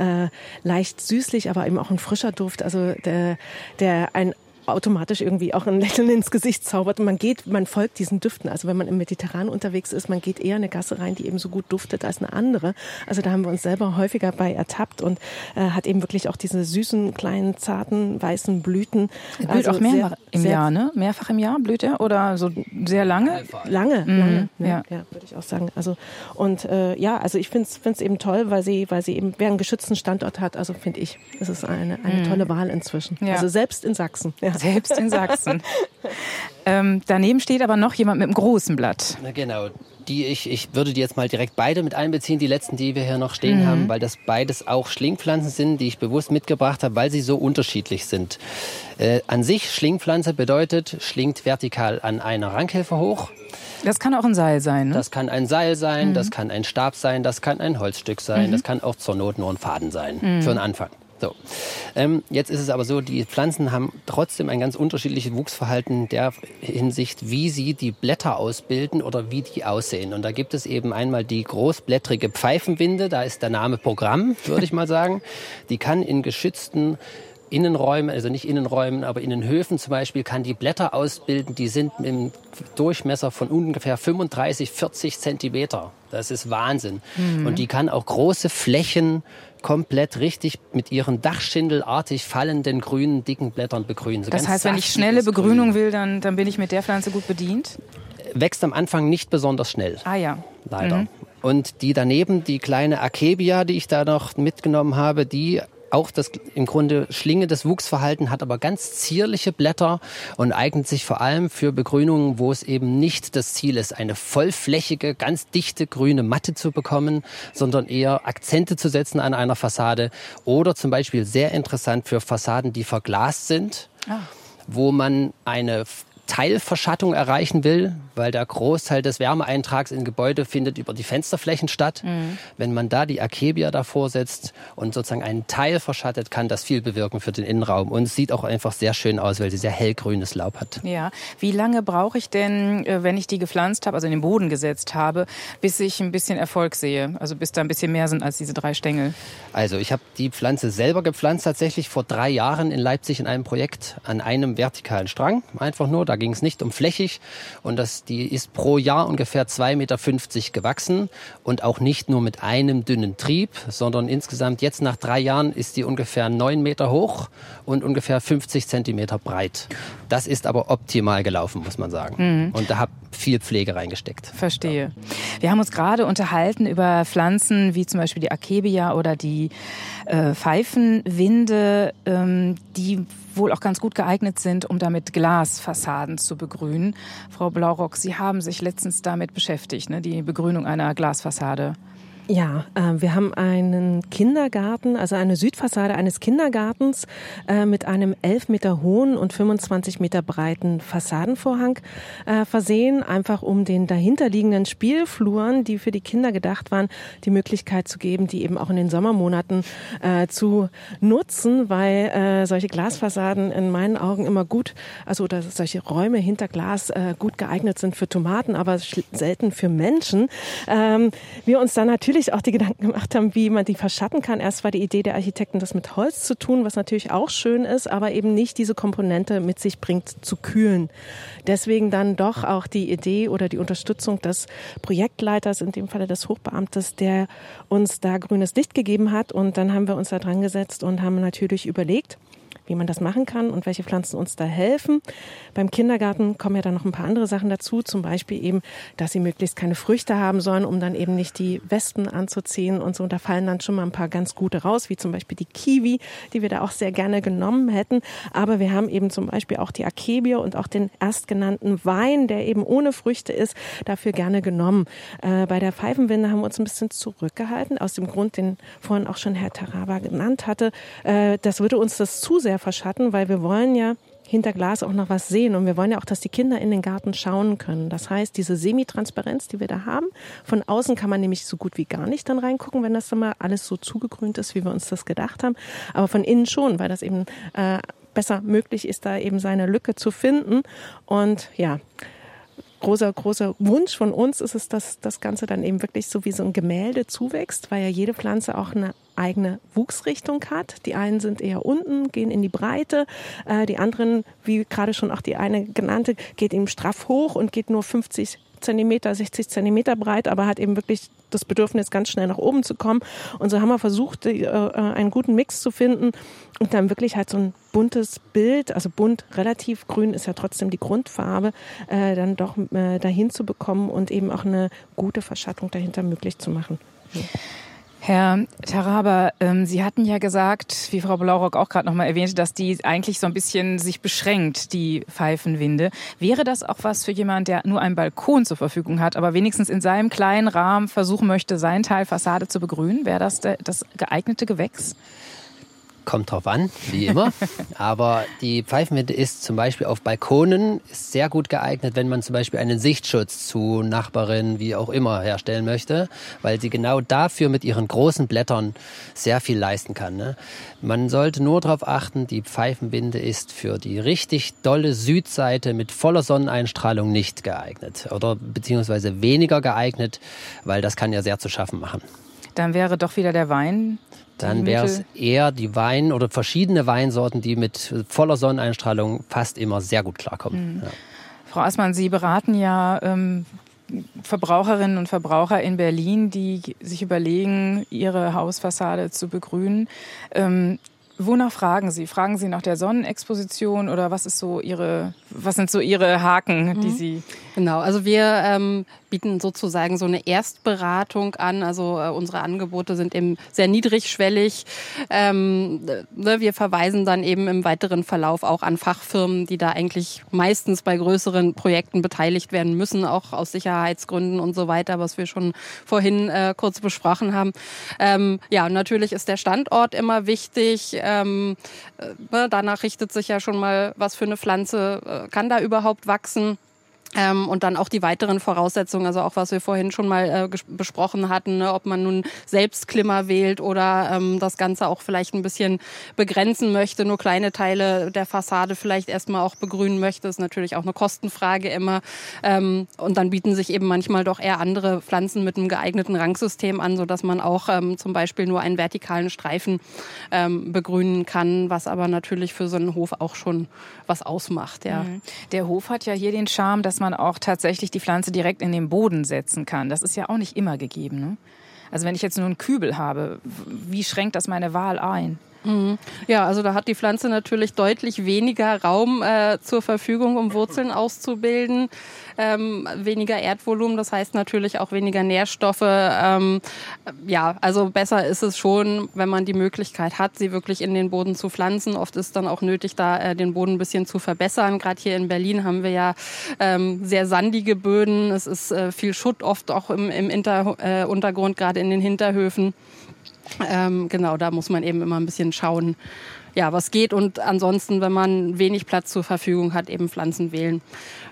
leicht süßlich, aber eben auch ein frischer Duft, also der ein automatisch irgendwie auch ein Lächeln ins Gesicht zaubert. Und man folgt diesen Düften. Also wenn man im Mediterran unterwegs ist, man geht eher eine Gasse rein, die eben so gut duftet als eine andere. Also da haben wir uns selber häufiger bei ertappt und hat eben wirklich auch diese süßen, kleinen, zarten, weißen Blüten. Blüht also auch mehrfach im Jahr, ne? Mehrfach im Jahr blüht er oder so sehr lange? Lange, ja, würde ich auch sagen. Also und also ich finde es eben toll, weil sie eben wer einen geschützten Standort hat. Also finde ich, es ist eine tolle Wahl inzwischen. Ja. Also selbst in Sachsen. Ja. Selbst in Sachsen. Daneben steht aber noch jemand mit einem großen Blatt. Na genau. Ich würde die jetzt mal direkt beide mit einbeziehen, die letzten, die wir hier noch stehen haben, weil das beides auch Schlingpflanzen sind, die ich bewusst mitgebracht habe, weil sie so unterschiedlich sind. An sich Schlingpflanze bedeutet, schlingt vertikal an einer Rankhilfe hoch. Das kann auch ein Seil sein, ne? Das kann ein Seil sein, das kann ein Stab sein, das kann ein Holzstück sein, das kann auch zur Not nur ein Faden sein, für den Anfang. So. Jetzt ist es aber so, die Pflanzen haben trotzdem ein ganz unterschiedliches Wuchsverhalten der Hinsicht, wie sie die Blätter ausbilden oder wie die aussehen. Und da gibt es eben einmal die großblättrige Pfeifenwinde, da ist der Name Programm, würde ich mal sagen. Die kann in geschützten Innenräumen, also nicht Innenräumen, aber Innenhöfen zum Beispiel, kann die Blätter ausbilden, die sind im Durchmesser von ungefähr 35, 40 Zentimeter. Das ist Wahnsinn. Und die kann auch große Flächen komplett richtig mit ihren dachschindelartig fallenden grünen, dicken Blättern begrünen. So das heißt, wenn ich schnelle Begrünung will, dann bin ich mit der Pflanze gut bedient? Wächst am Anfang nicht besonders schnell. Ah ja. Leider. Und die daneben, die kleine Akebia, die ich da noch mitgenommen habe, die auch das im Grunde schlingendes Wuchsverhalten hat, aber ganz zierliche Blätter und eignet sich vor allem für Begrünungen, wo es eben nicht das Ziel ist, eine vollflächige, ganz dichte grüne Matte zu bekommen, sondern eher Akzente zu setzen an einer Fassade oder zum Beispiel sehr interessant für Fassaden, die verglast sind, wo man eine Teilverschattung erreichen will, weil der Großteil des Wärmeeintrags in Gebäude findet über die Fensterflächen statt. Wenn man da die Akebia davor setzt und sozusagen einen Teil verschattet, kann das viel bewirken für den Innenraum. Und es sieht auch einfach sehr schön aus, weil sie sehr hellgrünes Laub hat. Ja. Wie lange brauche ich denn, wenn ich die gepflanzt habe, also in den Boden gesetzt habe, bis ich ein bisschen Erfolg sehe? Also bis da ein bisschen mehr sind als diese 3 Stängel? Also ich habe die Pflanze selber gepflanzt, tatsächlich vor 3 Jahren in Leipzig in einem Projekt an einem vertikalen Strang. Einfach nur, da ging es nicht um flächig und die ist pro Jahr ungefähr 2,50 Meter gewachsen und auch nicht nur mit einem dünnen Trieb, sondern insgesamt jetzt nach 3 Jahren ist die ungefähr 9 Meter hoch und ungefähr 50 Zentimeter breit. Das ist aber optimal gelaufen, muss man sagen. Und da habe viel Pflege reingesteckt. Verstehe. Wir haben uns gerade unterhalten über Pflanzen wie zum Beispiel die Akebia oder die Pfeifenwinde, die wohl auch ganz gut geeignet sind, um damit Glasfassaden zu begrünen. Frau Blaurock, Sie haben sich letztens damit beschäftigt, ne? Die Begrünung einer Glasfassade. Ja, wir haben einen Kindergarten, also eine Südfassade eines Kindergartens mit einem 11 Meter hohen und 25 Meter breiten Fassadenvorhang versehen, einfach um den dahinterliegenden Spielfluren, die für die Kinder gedacht waren, die Möglichkeit zu geben, die eben auch in den Sommermonaten zu nutzen, weil solche Glasfassaden in meinen Augen immer gut, also oder solche Räume hinter Glas gut geeignet sind für Tomaten, aber selten für Menschen. Wir uns dann natürlich auch die Gedanken gemacht haben, wie man die verschatten kann. Erst war die Idee der Architekten, das mit Holz zu tun, was natürlich auch schön ist, aber eben nicht diese Komponente mit sich bringt, zu kühlen. Deswegen dann doch auch die Idee oder die Unterstützung des Projektleiters, in dem Falle des Hochbeamtes, der uns da grünes Licht gegeben hat. Und dann haben wir uns da dran gesetzt und haben natürlich überlegt, wie man das machen kann und welche Pflanzen uns da helfen. Beim Kindergarten kommen ja dann noch ein paar andere Sachen dazu, zum Beispiel eben, dass sie möglichst keine Früchte haben sollen, um dann eben nicht die Wespen anzuziehen und so. Und da fallen dann schon mal ein paar ganz gute raus, wie zum Beispiel die Kiwi, die wir da auch sehr gerne genommen hätten. Aber wir haben eben zum Beispiel auch die Akebia und auch den erstgenannten Wein, der eben ohne Früchte ist, dafür gerne genommen. Bei der Pfeifenwinde haben wir uns ein bisschen zurückgehalten, aus dem Grund, den vorhin auch schon Herr Taraba genannt hatte. Das würde uns das zu sehr verschatten, weil wir wollen ja hinter Glas auch noch was sehen und wir wollen ja auch, dass die Kinder in den Garten schauen können. Das heißt, diese Semitransparenz, die wir da haben, von außen kann man nämlich so gut wie gar nicht dann reingucken, wenn das dann mal alles so zugegrünt ist, wie wir uns das gedacht haben. Aber von innen schon, weil das eben besser möglich ist, da eben seine Lücke zu finden. Und ja, großer Wunsch von uns ist es, dass das Ganze dann eben wirklich so wie so ein Gemälde zuwächst, weil ja jede Pflanze auch eine eigene Wuchsrichtung hat. Die einen sind eher unten, gehen in die Breite. Die anderen, wie gerade schon auch die eine genannte, geht eben straff hoch und geht nur 50 Zentimeter, 60 Zentimeter breit, aber hat eben wirklich das Bedürfnis, ganz schnell nach oben zu kommen. Und so haben wir versucht, einen guten Mix zu finden und dann wirklich halt so ein buntes Bild, also bunt, relativ grün ist ja trotzdem die Grundfarbe, dann doch dahin zu bekommen und eben auch eine gute Verschattung dahinter möglich zu machen. Ja. Herr Taraba, Sie hatten ja gesagt, wie Frau Blaurock auch gerade noch mal erwähnte, dass die eigentlich so ein bisschen sich beschränkt, die Pfeifenwinde. Wäre das auch was für jemanden, der nur einen Balkon zur Verfügung hat, aber wenigstens in seinem kleinen Rahmen versuchen möchte, seinen Teil Fassade zu begrünen? Wäre das das geeignete Gewächs? Kommt drauf an, wie immer. Aber die Pfeifenwinde ist zum Beispiel auf Balkonen sehr gut geeignet, wenn man zum Beispiel einen Sichtschutz zu Nachbarinnen, wie auch immer, herstellen möchte, weil sie genau dafür mit ihren großen Blättern sehr viel leisten kann. Ne? Man sollte nur darauf achten, die Pfeifenwinde ist für die richtig dolle Südseite mit voller Sonneneinstrahlung nicht geeignet oder beziehungsweise weniger geeignet, weil das kann ja sehr zu schaffen machen. Dann wäre doch wieder der Wein. Dann wäre es eher die Wein- oder verschiedene Weinsorten, die mit voller Sonneneinstrahlung fast immer sehr gut klarkommen. Ja. Frau Assmann, Sie beraten ja Verbraucherinnen und Verbraucher in Berlin, die sich überlegen, ihre Hausfassade zu begrünen. Wonach fragen Sie? Fragen Sie nach der Sonnenexposition oder was sind so Ihre Haken, die Sie... Genau, also wir bieten sozusagen so eine Erstberatung an. Also unsere Angebote sind eben sehr niedrigschwellig. Wir verweisen dann eben im weiteren Verlauf auch an Fachfirmen, die da eigentlich meistens bei größeren Projekten beteiligt werden müssen, auch aus Sicherheitsgründen und so weiter, was wir schon vorhin kurz besprochen haben. Ja, natürlich ist der Standort immer wichtig. Danach richtet sich ja schon mal, was für eine Pflanze kann da überhaupt wachsen. Und dann auch die weiteren Voraussetzungen, also auch was wir vorhin schon mal besprochen hatten, ne, ob man nun selbst Klima wählt oder das Ganze auch vielleicht ein bisschen begrenzen möchte, nur kleine Teile der Fassade vielleicht erstmal auch begrünen möchte, ist natürlich auch eine Kostenfrage immer. Und dann bieten sich eben manchmal doch eher andere Pflanzen mit einem geeigneten Rangsystem an, sodass man auch zum Beispiel nur einen vertikalen Streifen begrünen kann, was aber natürlich für so einen Hof auch schon was ausmacht. Ja. Der Hof hat ja hier den Charme, dass man auch tatsächlich die Pflanze direkt in den Boden setzen kann. Das ist ja auch nicht immer gegeben, ne? Also wenn ich jetzt nur einen Kübel habe, wie schränkt das meine Wahl ein? Ja, also da hat die Pflanze natürlich deutlich weniger Raum zur Verfügung, um Wurzeln auszubilden, weniger Erdvolumen, das heißt natürlich auch weniger Nährstoffe. Ja, also besser ist es schon, wenn man die Möglichkeit hat, sie wirklich in den Boden zu pflanzen. Oft ist dann auch nötig, da den Boden ein bisschen zu verbessern. Gerade hier in Berlin haben wir ja sehr sandige Böden. Es ist viel Schutt, oft auch im Untergrund, gerade in den Hinterhöfen. Genau, da muss man eben immer ein bisschen schauen, ja, was geht. Und ansonsten, wenn man wenig Platz zur Verfügung hat, eben Pflanzen wählen,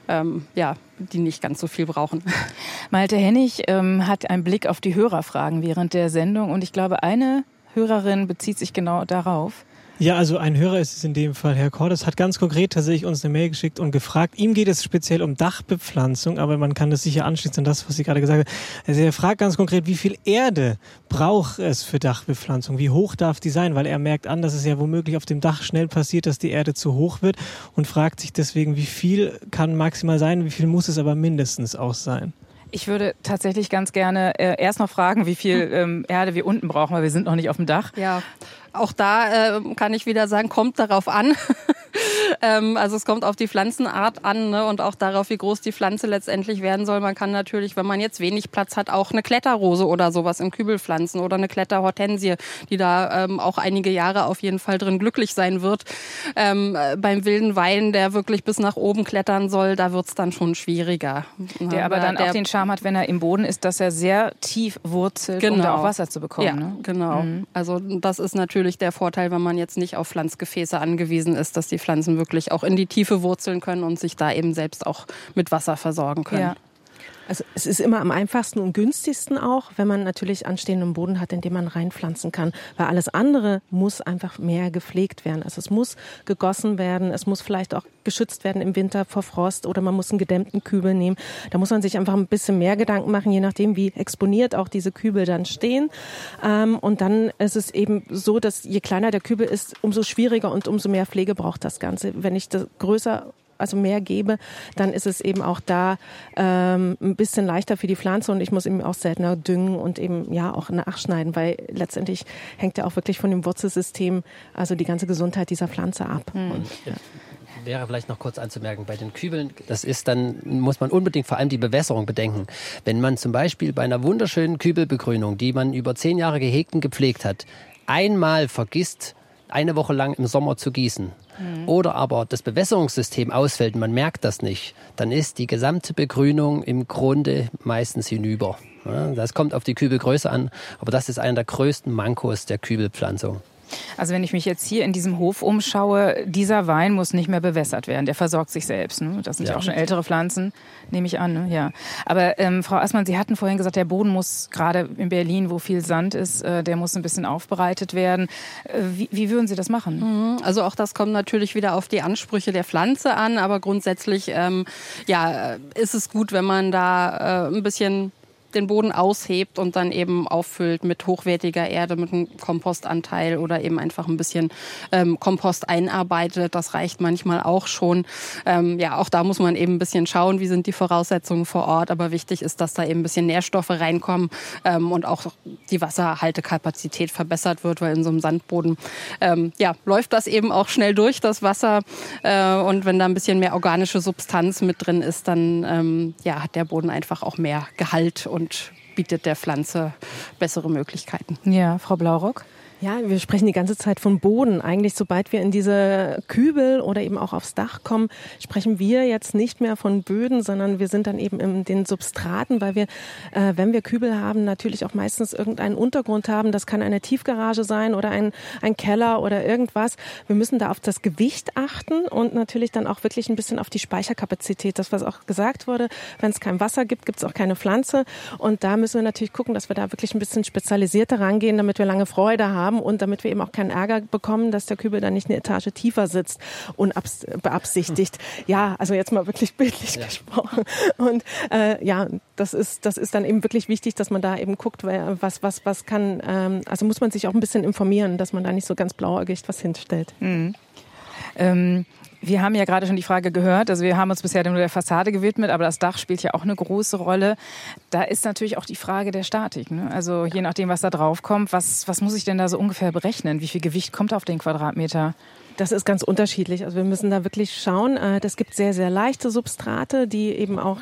die nicht ganz so viel brauchen. Malte Hennig hat einen Blick auf die Hörerfragen während der Sendung und ich glaube, eine Hörerin bezieht sich genau darauf. Ja, also ein Hörer ist es in dem Fall, Herr Cordes, hat ganz konkret tatsächlich uns eine Mail geschickt und gefragt, ihm geht es speziell um Dachbepflanzung, aber man kann das sicher anschließen an das, was Sie gerade gesagt haben. Also er fragt ganz konkret, wie viel Erde braucht es für Dachbepflanzung? Wie hoch darf die sein? Weil er merkt an, dass es ja womöglich auf dem Dach schnell passiert, dass die Erde zu hoch wird und fragt sich deswegen, wie viel kann maximal sein, wie viel muss es aber mindestens auch sein? Ich würde tatsächlich ganz gerne erst noch fragen, wie viel Erde wir unten brauchen, weil wir sind noch nicht auf dem Dach. Ja, auch da kann ich wieder sagen, kommt darauf an. Also es kommt auf die Pflanzenart an, ne, und auch darauf, wie groß die Pflanze letztendlich werden soll. Man kann natürlich, wenn man jetzt wenig Platz hat, auch eine Kletterrose oder sowas im Kübel pflanzen oder eine Kletterhortensie, die da auch einige Jahre auf jeden Fall drin glücklich sein wird. Beim wilden Wein, der wirklich bis nach oben klettern soll, da wird's dann schon schwieriger. Der aber dann auch den Charme hat, wenn er im Boden ist, dass er sehr tief wurzelt, genau, um da auch Wasser zu bekommen. Ja, ne? Genau. Also das ist natürlich der Vorteil, wenn man jetzt nicht auf Pflanzgefäße angewiesen ist, dass die Pflanzen wirklich auch in die Tiefe wurzeln können und sich da eben selbst auch mit Wasser versorgen können. Ja. Also es ist immer am einfachsten und günstigsten auch, wenn man natürlich anstehenden Boden hat, in den man reinpflanzen kann. Weil alles andere muss einfach mehr gepflegt werden. Also es muss gegossen werden, es muss vielleicht auch geschützt werden im Winter vor Frost oder man muss einen gedämmten Kübel nehmen. Da muss man sich einfach ein bisschen mehr Gedanken machen, je nachdem, wie exponiert auch diese Kübel dann stehen. Und dann ist es eben so, dass je kleiner der Kübel ist, umso schwieriger und umso mehr Pflege braucht das Ganze. Wenn ich das größer mehr gebe, dann ist es eben auch da ein bisschen leichter für die Pflanze und ich muss eben auch seltener düngen und eben ja auch nachschneiden, weil letztendlich hängt ja auch wirklich von dem Wurzelsystem, also die ganze Gesundheit dieser Pflanze ab. Und, ja. Wäre vielleicht noch kurz anzumerken, bei den Kübeln, das ist dann, muss man unbedingt vor allem die Bewässerung bedenken. Wenn man zum Beispiel bei einer wunderschönen Kübelbegrünung, die man über 10 Jahre gehegt und gepflegt hat, einmal vergisst, eine Woche lang im Sommer zu gießen, oder aber das Bewässerungssystem ausfällt und man merkt das nicht, dann ist die gesamte Begrünung im Grunde meistens hinüber. Ja, das kommt auf die Kübelgröße an, aber das ist einer der größten Mankos der Kübelpflanzung. Also wenn ich mich jetzt hier in diesem Hof umschaue, dieser Wein muss nicht mehr bewässert werden. Der versorgt sich selbst. Ne? Das sind ja auch schon ältere Pflanzen, nehme ich an. Ne? Ja. Aber Frau Assmann, Sie hatten vorhin gesagt, der Boden muss gerade in Berlin, wo viel Sand ist, der muss ein bisschen aufbereitet werden. Wie würden Sie das machen? Also auch das kommt natürlich wieder auf die Ansprüche der Pflanze an. Aber grundsätzlich ist es gut, wenn man da ein bisschen den Boden aushebt und dann eben auffüllt mit hochwertiger Erde, mit einem Kompostanteil oder eben einfach ein bisschen Kompost einarbeitet. Das reicht manchmal auch schon. Auch da muss man eben ein bisschen schauen, wie sind die Voraussetzungen vor Ort. Aber wichtig ist, dass da eben ein bisschen Nährstoffe reinkommen und auch die Wasserhaltekapazität verbessert wird, weil in so einem Sandboden läuft das eben auch schnell durch, das Wasser. Und wenn da ein bisschen mehr organische Substanz mit drin ist, dann hat der Boden einfach auch mehr Gehalt und bietet der Pflanze bessere Möglichkeiten. Ja, Frau Blaurock? Ja, wir sprechen die ganze Zeit von Boden. Eigentlich, sobald wir in diese Kübel oder eben auch aufs Dach kommen, sprechen wir jetzt nicht mehr von Böden, sondern wir sind dann eben in den Substraten, weil wir, wenn wir Kübel haben, natürlich auch meistens irgendeinen Untergrund haben. Das kann eine Tiefgarage sein oder ein Keller oder irgendwas. Wir müssen da auf das Gewicht achten und natürlich dann auch wirklich ein bisschen auf die Speicherkapazität. Das, was auch gesagt wurde, wenn es kein Wasser gibt, gibt es auch keine Pflanze. Und da müssen wir natürlich gucken, dass wir da wirklich ein bisschen spezialisierter rangehen, damit wir lange Freude haben. Und damit wir eben auch keinen Ärger bekommen, dass der Kübel dann nicht eine Etage tiefer sitzt, unbeabsichtigt. Ja, also jetzt mal wirklich bildlich gesprochen. Und das ist dann eben wirklich wichtig, dass man da eben guckt, was kann, also muss man sich auch ein bisschen informieren, dass man da nicht so ganz blauäugig was hinstellt. Mhm. Wir haben ja gerade schon die Frage gehört, also wir haben uns bisher nur der Fassade gewidmet, aber das Dach spielt ja auch eine große Rolle. Da ist natürlich auch die Frage der Statik, ne? Also je nachdem, was da drauf kommt, was muss ich denn da so ungefähr berechnen? Wie viel Gewicht kommt auf den Quadratmeter? Das ist ganz unterschiedlich. Also wir müssen da wirklich schauen. Das gibt sehr, sehr leichte Substrate, die eben auch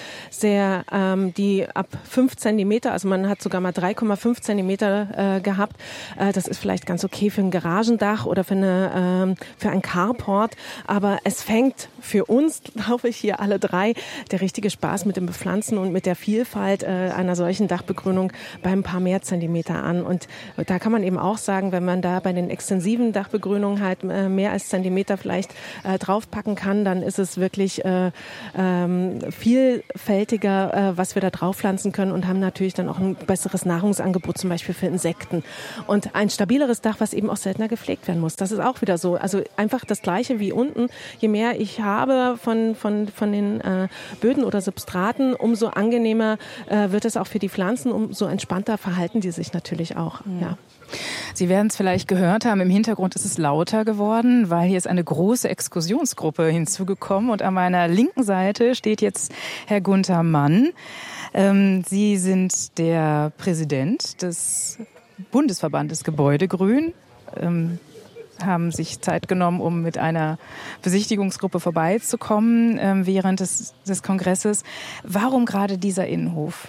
die ab 5 Zentimeter, also man hat sogar mal 3,5 Zentimeter gehabt. Das ist vielleicht ganz okay für ein Garagendach oder für ein Carport. Aber es fängt für uns, glaube ich, hier alle drei, der richtige Spaß mit dem Bepflanzen und mit der Vielfalt einer solchen Dachbegrünung bei ein paar mehr Zentimeter an. Und da kann man eben auch sagen, wenn man da bei den extensiven Dachbegrünungen halt mehr als Zentimeter vielleicht draufpacken kann, dann ist es wirklich vielfältiger, was wir da drauf pflanzen können und haben natürlich dann auch ein besseres Nahrungsangebot, zum Beispiel für Insekten. Und ein stabileres Dach, was eben auch seltener gepflegt werden muss. Das ist auch wieder so. Also einfach das Gleiche wie unten. Je mehr ich habe von den Böden oder Substraten, umso angenehmer wird es auch für die Pflanzen, umso entspannter verhalten die sich natürlich auch. Ja. Sie werden es vielleicht gehört haben, im Hintergrund ist es lauter geworden, weil hier ist eine große Exkursionsgruppe hinzugekommen und an meiner linken Seite steht jetzt Herr Gunther Mann. Sie sind der Präsident des Bundesverbandes Gebäudegrün, haben sich Zeit genommen, um mit einer Besichtigungsgruppe vorbeizukommen während des Kongresses. Warum gerade dieser Innenhof?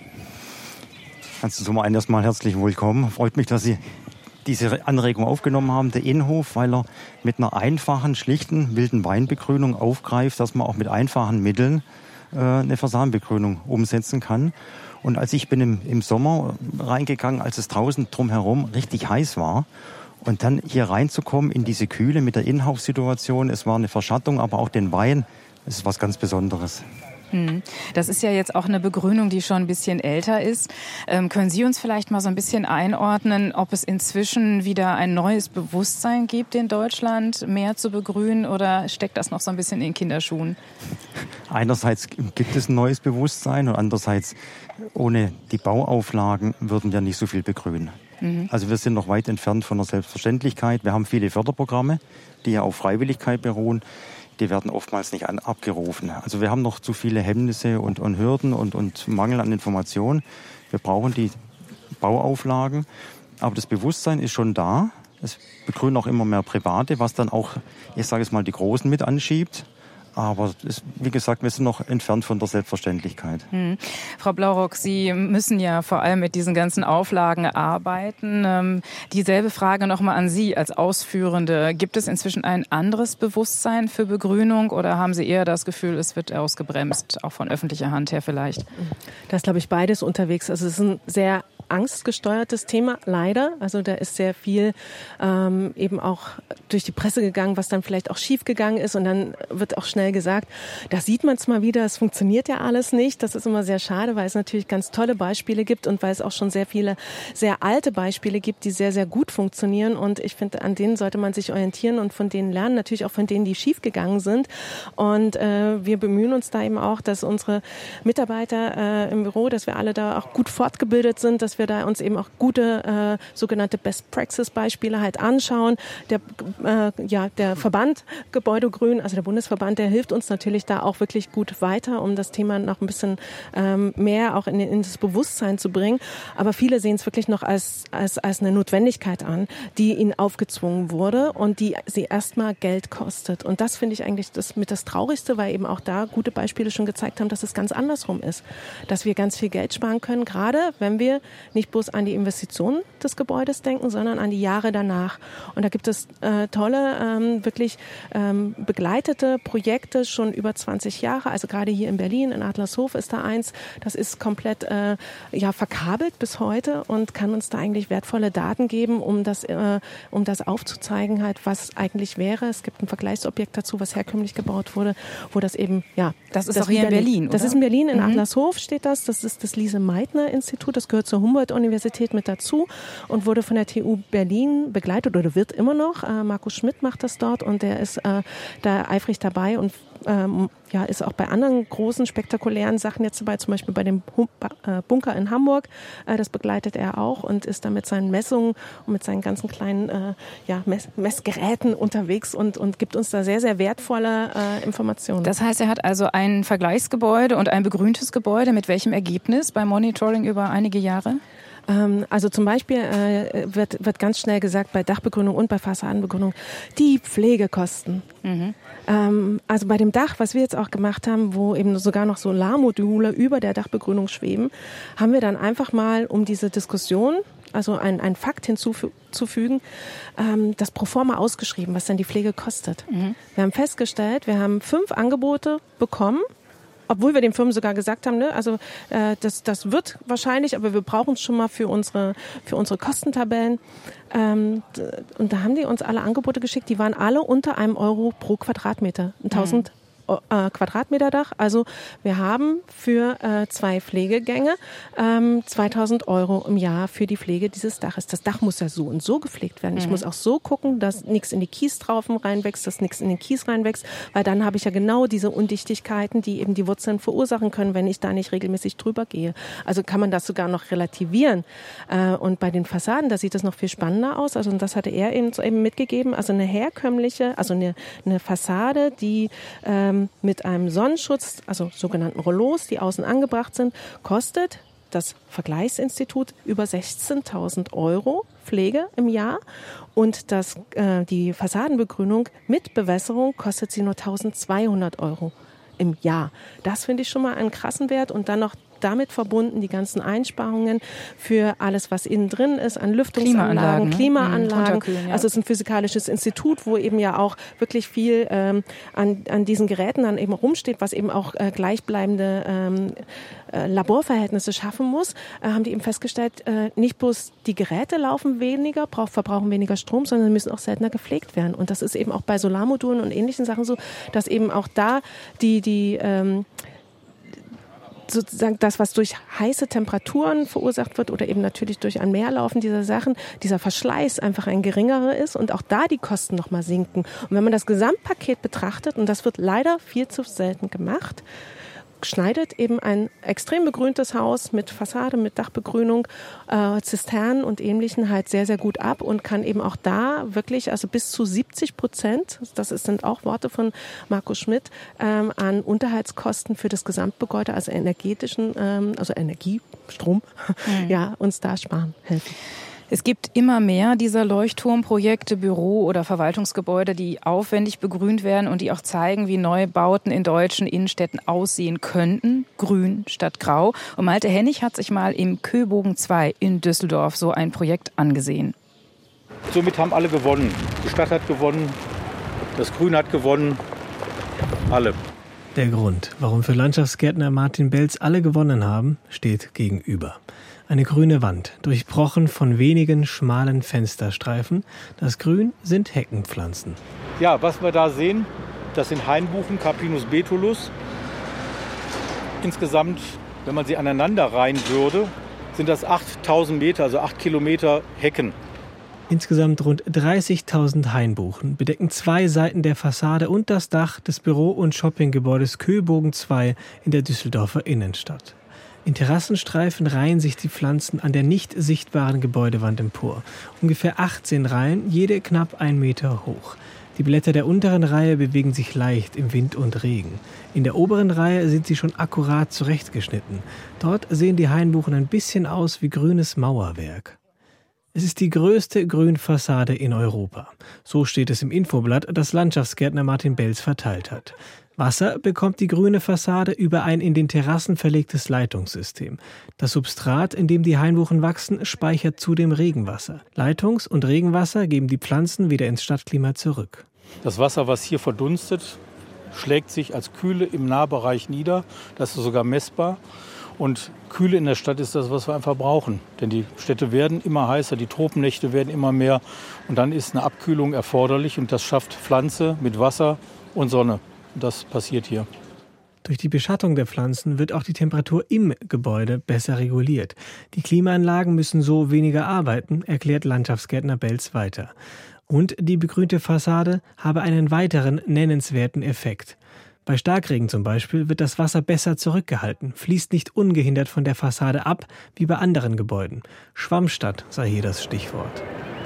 Also zum einen erstmal herzlich willkommen. Freut mich, dass Sie diese Anregung aufgenommen haben. Der Innenhof, weil er mit einer einfachen, schlichten, wilden Weinbegrünung aufgreift, dass man auch mit einfachen Mitteln eine Fasanenbegrünung umsetzen kann. Und als ich bin im Sommer reingegangen, als es draußen drumherum richtig heiß war, und dann hier reinzukommen in diese Kühle mit der Innenhofsituation, es war eine Verschattung, aber auch den Wein, es ist was ganz Besonderes. Das ist ja jetzt auch eine Begrünung, die schon ein bisschen älter ist. Können Sie uns vielleicht mal so ein bisschen einordnen, ob es inzwischen wieder ein neues Bewusstsein gibt in Deutschland, mehr zu begrünen, oder steckt das noch so ein bisschen in den Kinderschuhen? Einerseits gibt es ein neues Bewusstsein und andererseits ohne die Bauauflagen würden wir nicht so viel begrünen. Also wir sind noch weit entfernt von der Selbstverständlichkeit. Wir haben viele Förderprogramme, die ja auf Freiwilligkeit beruhen. Die werden oftmals nicht abgerufen. Also wir haben noch zu viele Hemmnisse und Hürden und Mangel an Informationen. Wir brauchen die Bauauflagen. Aber das Bewusstsein ist schon da. Es begrünen auch immer mehr Private, was dann auch, ich sage es mal, die Großen mit anschiebt. Aber wie gesagt, wir sind noch entfernt von der Selbstverständlichkeit. Frau Blaurock, Sie müssen ja vor allem mit diesen ganzen Auflagen arbeiten. Dieselbe Frage nochmal an Sie als Ausführende. Gibt es inzwischen ein anderes Bewusstsein für Begrünung oder haben Sie eher das Gefühl, es wird ausgebremst, auch von öffentlicher Hand her vielleicht? Da ist, glaube ich, beides unterwegs. Also es ist ein sehr angstgesteuertes Thema, leider. Also da ist sehr viel eben auch durch die Presse gegangen, was dann vielleicht auch schief gegangen ist. Und dann wird auch schnell gesagt, da sieht man es mal wieder, es funktioniert ja alles nicht. Das ist immer sehr schade, weil es natürlich ganz tolle Beispiele gibt und weil es auch schon sehr viele sehr alte Beispiele gibt, die sehr, sehr gut funktionieren. Und ich finde, an denen sollte man sich orientieren und von denen lernen, natürlich auch von denen, die schief gegangen sind. Und wir bemühen uns da eben auch, dass unsere Mitarbeiter im Büro, dass wir alle da auch gut fortgebildet sind, dass wir da uns eben auch gute sogenannte Best-Praxis-Beispiele halt anschauen. Der Verband Gebäudegrün, also der Bundesverband, der hilft uns natürlich da auch wirklich gut weiter, um das Thema noch ein bisschen mehr auch in das Bewusstsein zu bringen. Aber viele sehen es wirklich noch als eine Notwendigkeit an, die ihnen aufgezwungen wurde und die sie erstmal Geld kostet. Und das finde ich eigentlich das Traurigste, weil eben auch da gute Beispiele schon gezeigt haben, dass es ganz andersrum ist. Dass wir ganz viel Geld sparen können, gerade wenn wir nicht bloß an die Investitionen des Gebäudes denken, sondern an die Jahre danach. Und da gibt es tolle, wirklich begleitete Projekte schon über 20 Jahre. Also gerade hier in Berlin, in Adlershof ist da eins, das ist komplett verkabelt bis heute und kann uns da eigentlich wertvolle Daten geben, um das aufzuzeigen, halt, was eigentlich wäre. Es gibt ein Vergleichsobjekt dazu, was herkömmlich gebaut wurde, wo das eben, das ist auch hier in Berlin, oder? Das ist in Berlin, in Adlershof steht das. Das ist das Lise-Meitner-Institut, das gehört zur Humboldt-Universität mit dazu und wurde von der TU Berlin begleitet oder wird immer noch. Markus Schmidt macht das dort und der ist da eifrig dabei und ist auch bei anderen großen, spektakulären Sachen jetzt dabei, zum Beispiel bei dem Bunker in Hamburg. Das begleitet er auch und ist da mit seinen Messungen und mit seinen ganzen kleinen Messgeräten unterwegs und gibt uns da sehr, sehr wertvolle Informationen. Das heißt, er hat also ein Vergleichsgebäude und ein begrüntes Gebäude. Mit welchem Ergebnis beim Monitoring über einige Jahre? Also zum Beispiel wird ganz schnell gesagt, bei Dachbegrünung und bei Fassadenbegrünung, die Pflegekosten. Also bei dem Dach, was wir jetzt auch gemacht haben, wo eben sogar noch Solarmodule über der Dachbegrünung schweben, haben wir dann einfach mal, um diese Diskussion, also ein Fakt hinzuzufügen, das Proforma ausgeschrieben, was dann die Pflege kostet. Wir haben festgestellt, wir haben 5 Angebote bekommen, obwohl wir den Firmen sogar gesagt haben, das wird wahrscheinlich, aber wir brauchen es schon mal für unsere Kostentabellen. Und da haben die uns alle Angebote geschickt, die waren alle unter €1 pro Quadratmeter. 1000 Quadratmeter Dach. Also wir haben für 2 Pflegegänge 2.000 € im Jahr für die Pflege dieses Daches. Das Dach muss ja so und so gepflegt werden. Ich muss auch so gucken, dass nichts in die Kiestraufen reinwächst, dass nichts in den Kies reinwächst, weil dann habe ich ja genau diese Undichtigkeiten, die eben die Wurzeln verursachen können, wenn ich da nicht regelmäßig drüber gehe. Also kann man das sogar noch relativieren. Und bei den Fassaden, da sieht es noch viel spannender aus. Also das hatte er eben mitgegeben. Also eine herkömmliche, also eine Fassade, die mit einem Sonnenschutz, also sogenannten Rollos, die außen angebracht sind, kostet das Vergleichsinstitut über 16.000 € Pflege im Jahr und die Fassadenbegrünung mit Bewässerung kostet sie nur 1.200 € im Jahr. Das finde ich schon mal einen krassen Wert und dann noch damit verbunden die ganzen Einsparungen für alles, was innen drin ist, an Lüftungsanlagen, Klimaanlagen. Ja. Also es ist ein physikalisches Institut, wo eben ja auch wirklich viel an diesen Geräten dann eben rumsteht, was eben auch gleichbleibende Laborverhältnisse schaffen muss, haben die eben festgestellt, nicht bloß die Geräte laufen weniger, verbrauchen weniger Strom, sondern sie müssen auch seltener gepflegt werden. Und das ist eben auch bei Solarmodulen und ähnlichen Sachen so, dass eben auch da sozusagen das, was durch heiße Temperaturen verursacht wird oder eben natürlich durch ein Mehrlaufen dieser Sachen, dieser Verschleiß einfach ein geringerer ist und auch da die Kosten nochmal sinken. Und wenn man das Gesamtpaket betrachtet, und das wird leider viel zu selten gemacht, schneidet eben ein extrem begrüntes Haus mit Fassade, mit Dachbegrünung, Zisternen und Ähnlichen halt sehr, sehr gut ab und kann eben auch da wirklich, also bis zu 70%, sind auch Worte von Markus Schmidt, an Unterhaltskosten für das Gesamtgebäude, also Energiestrom, uns da sparen, helfen. Es gibt immer mehr dieser Leuchtturmprojekte, Büro- oder Verwaltungsgebäude, die aufwendig begrünt werden und die auch zeigen, wie Neubauten in deutschen Innenstädten aussehen könnten. Grün statt grau. Und Malte Hennig hat sich mal im Köbogen 2 in Düsseldorf so ein Projekt angesehen. Somit haben alle gewonnen. Die Stadt hat gewonnen, das Grün hat gewonnen, alle. Der Grund, warum für Landschaftsgärtner Martin Belz alle gewonnen haben, steht gegenüber. Eine grüne Wand, durchbrochen von wenigen schmalen Fensterstreifen. Das Grün sind Heckenpflanzen. Ja, was wir da sehen, das sind Hainbuchen, Caprinus betulus. Insgesamt, wenn man sie aneinander reihen würde, sind das 8.000 Meter, also 8 Kilometer Hecken. Insgesamt rund 30.000 Hainbuchen bedecken 2 Seiten der Fassade und das Dach des Büro- und Shoppinggebäudes Köbogen 2 in der Düsseldorfer Innenstadt. In Terrassenstreifen reihen sich die Pflanzen an der nicht sichtbaren Gebäudewand empor. Ungefähr 18 Reihen, jede knapp 1 Meter hoch. Die Blätter der unteren Reihe bewegen sich leicht im Wind und Regen. In der oberen Reihe sind sie schon akkurat zurechtgeschnitten. Dort sehen die Hainbuchen ein bisschen aus wie grünes Mauerwerk. Es ist die größte Grünfassade in Europa. So steht es im Infoblatt, das Landschaftsgärtner Martin Belz verteilt hat. Wasser bekommt die grüne Fassade über ein in den Terrassen verlegtes Leitungssystem. Das Substrat, in dem die Hainbuchen wachsen, speichert zudem Regenwasser. Leitungs- und Regenwasser geben die Pflanzen wieder ins Stadtklima zurück. Das Wasser, was hier verdunstet, schlägt sich als Kühle im Nahbereich nieder. Das ist sogar messbar. Und Kühle in der Stadt ist das, was wir einfach brauchen. Denn die Städte werden immer heißer, die Tropennächte werden immer mehr. Und dann ist eine Abkühlung erforderlich. Und das schafft Pflanze mit Wasser und Sonne. Und das passiert hier. Durch die Beschattung der Pflanzen wird auch die Temperatur im Gebäude besser reguliert. Die Klimaanlagen müssen so weniger arbeiten, erklärt Landschaftsgärtner Belz weiter. Und die begrünte Fassade habe einen weiteren nennenswerten Effekt. Bei Starkregen zum Beispiel wird das Wasser besser zurückgehalten, fließt nicht ungehindert von der Fassade ab, wie bei anderen Gebäuden. Schwammstatt sei hier das Stichwort.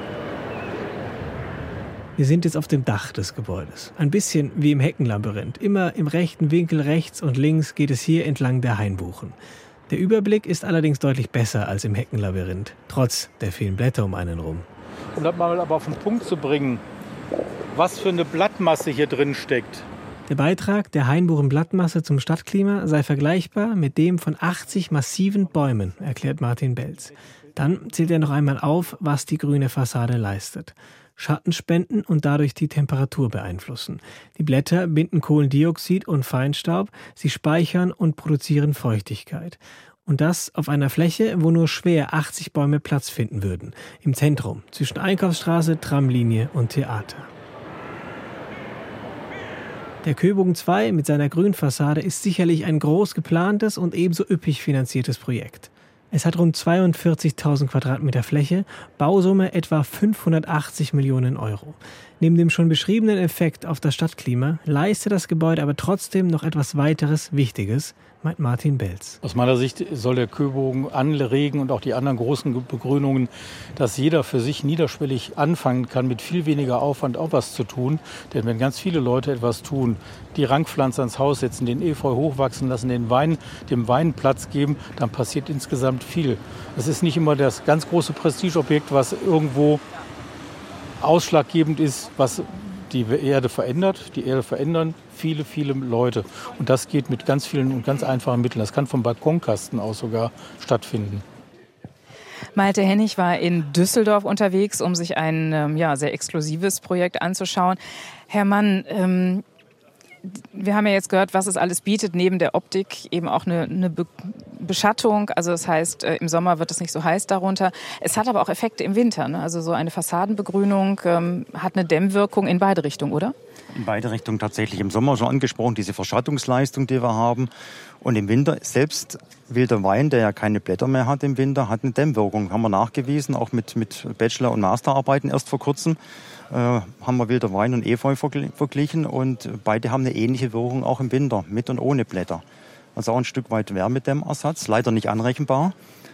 Wir sind jetzt auf dem Dach des Gebäudes. Ein bisschen wie im Heckenlabyrinth. Immer im rechten Winkel rechts und links geht es hier entlang der Hainbuchen. Der Überblick ist allerdings deutlich besser als im Heckenlabyrinth, trotz der vielen Blätter um einen rum. Um das mal aber auf den Punkt zu bringen, was für eine Blattmasse hier drin steckt. Der Beitrag der Hainbuchenblattmasse zum Stadtklima sei vergleichbar mit dem von 80 massiven Bäumen, erklärt Martin Belz. Dann zählt er noch einmal auf, was die grüne Fassade leistet. Schatten spenden und dadurch die Temperatur beeinflussen. Die Blätter binden Kohlendioxid und Feinstaub, sie speichern und produzieren Feuchtigkeit. Und das auf einer Fläche, wo nur schwer 80 Bäume Platz finden würden. Im Zentrum, zwischen Einkaufsstraße, Tramlinie und Theater. Der Köbogen 2 mit seiner Grünfassade ist sicherlich ein groß geplantes und ebenso üppig finanziertes Projekt. Es hat rund 42.000 Quadratmeter Fläche, Bausumme etwa 580 Millionen Euro. Neben dem schon beschriebenen Effekt auf das Stadtklima leistet das Gebäude aber trotzdem noch etwas weiteres Wichtiges, meint Martin Belz. Aus meiner Sicht soll der Köbogen anregen und auch die anderen großen Begrünungen, dass jeder für sich niederschwellig anfangen kann, mit viel weniger Aufwand auch was zu tun. Denn wenn ganz viele Leute etwas tun, die Rankpflanze ans Haus setzen, den Efeu hochwachsen lassen, dem Wein Platz geben, dann passiert insgesamt viel. Es ist nicht immer das ganz große Prestigeobjekt, was irgendwo ausschlaggebend ist, was die Erde verändert. Die Erde verändern viele, viele Leute. Und das geht mit ganz vielen und ganz einfachen Mitteln. Das kann vom Balkonkasten aus sogar stattfinden. Malte Hennig war in Düsseldorf unterwegs, um sich ein sehr exklusives Projekt anzuschauen. Herr Mann, wir haben ja jetzt gehört, was es alles bietet, neben der Optik eben auch eine Beschattung. Also das heißt, im Sommer wird es nicht so heiß darunter. Es hat aber auch Effekte im Winter. Ne? Also so eine Fassadenbegrünung hat eine Dämmwirkung in beide Richtungen, oder? In beide Richtungen tatsächlich. Im Sommer schon angesprochen, diese Verschattungsleistung, die wir haben. Und im Winter, selbst wilder Wein, der ja keine Blätter mehr hat im Winter, hat eine Dämmwirkung. Haben wir nachgewiesen, auch mit Bachelor- und Masterarbeiten erst vor kurzem. Haben wir wilder Wein und Efeu verglichen und beide haben eine ähnliche Wirkung auch im Winter, mit und ohne Blätter. Also auch ein Stück weit Wärmedämmersatz, leider nicht anrechenbar.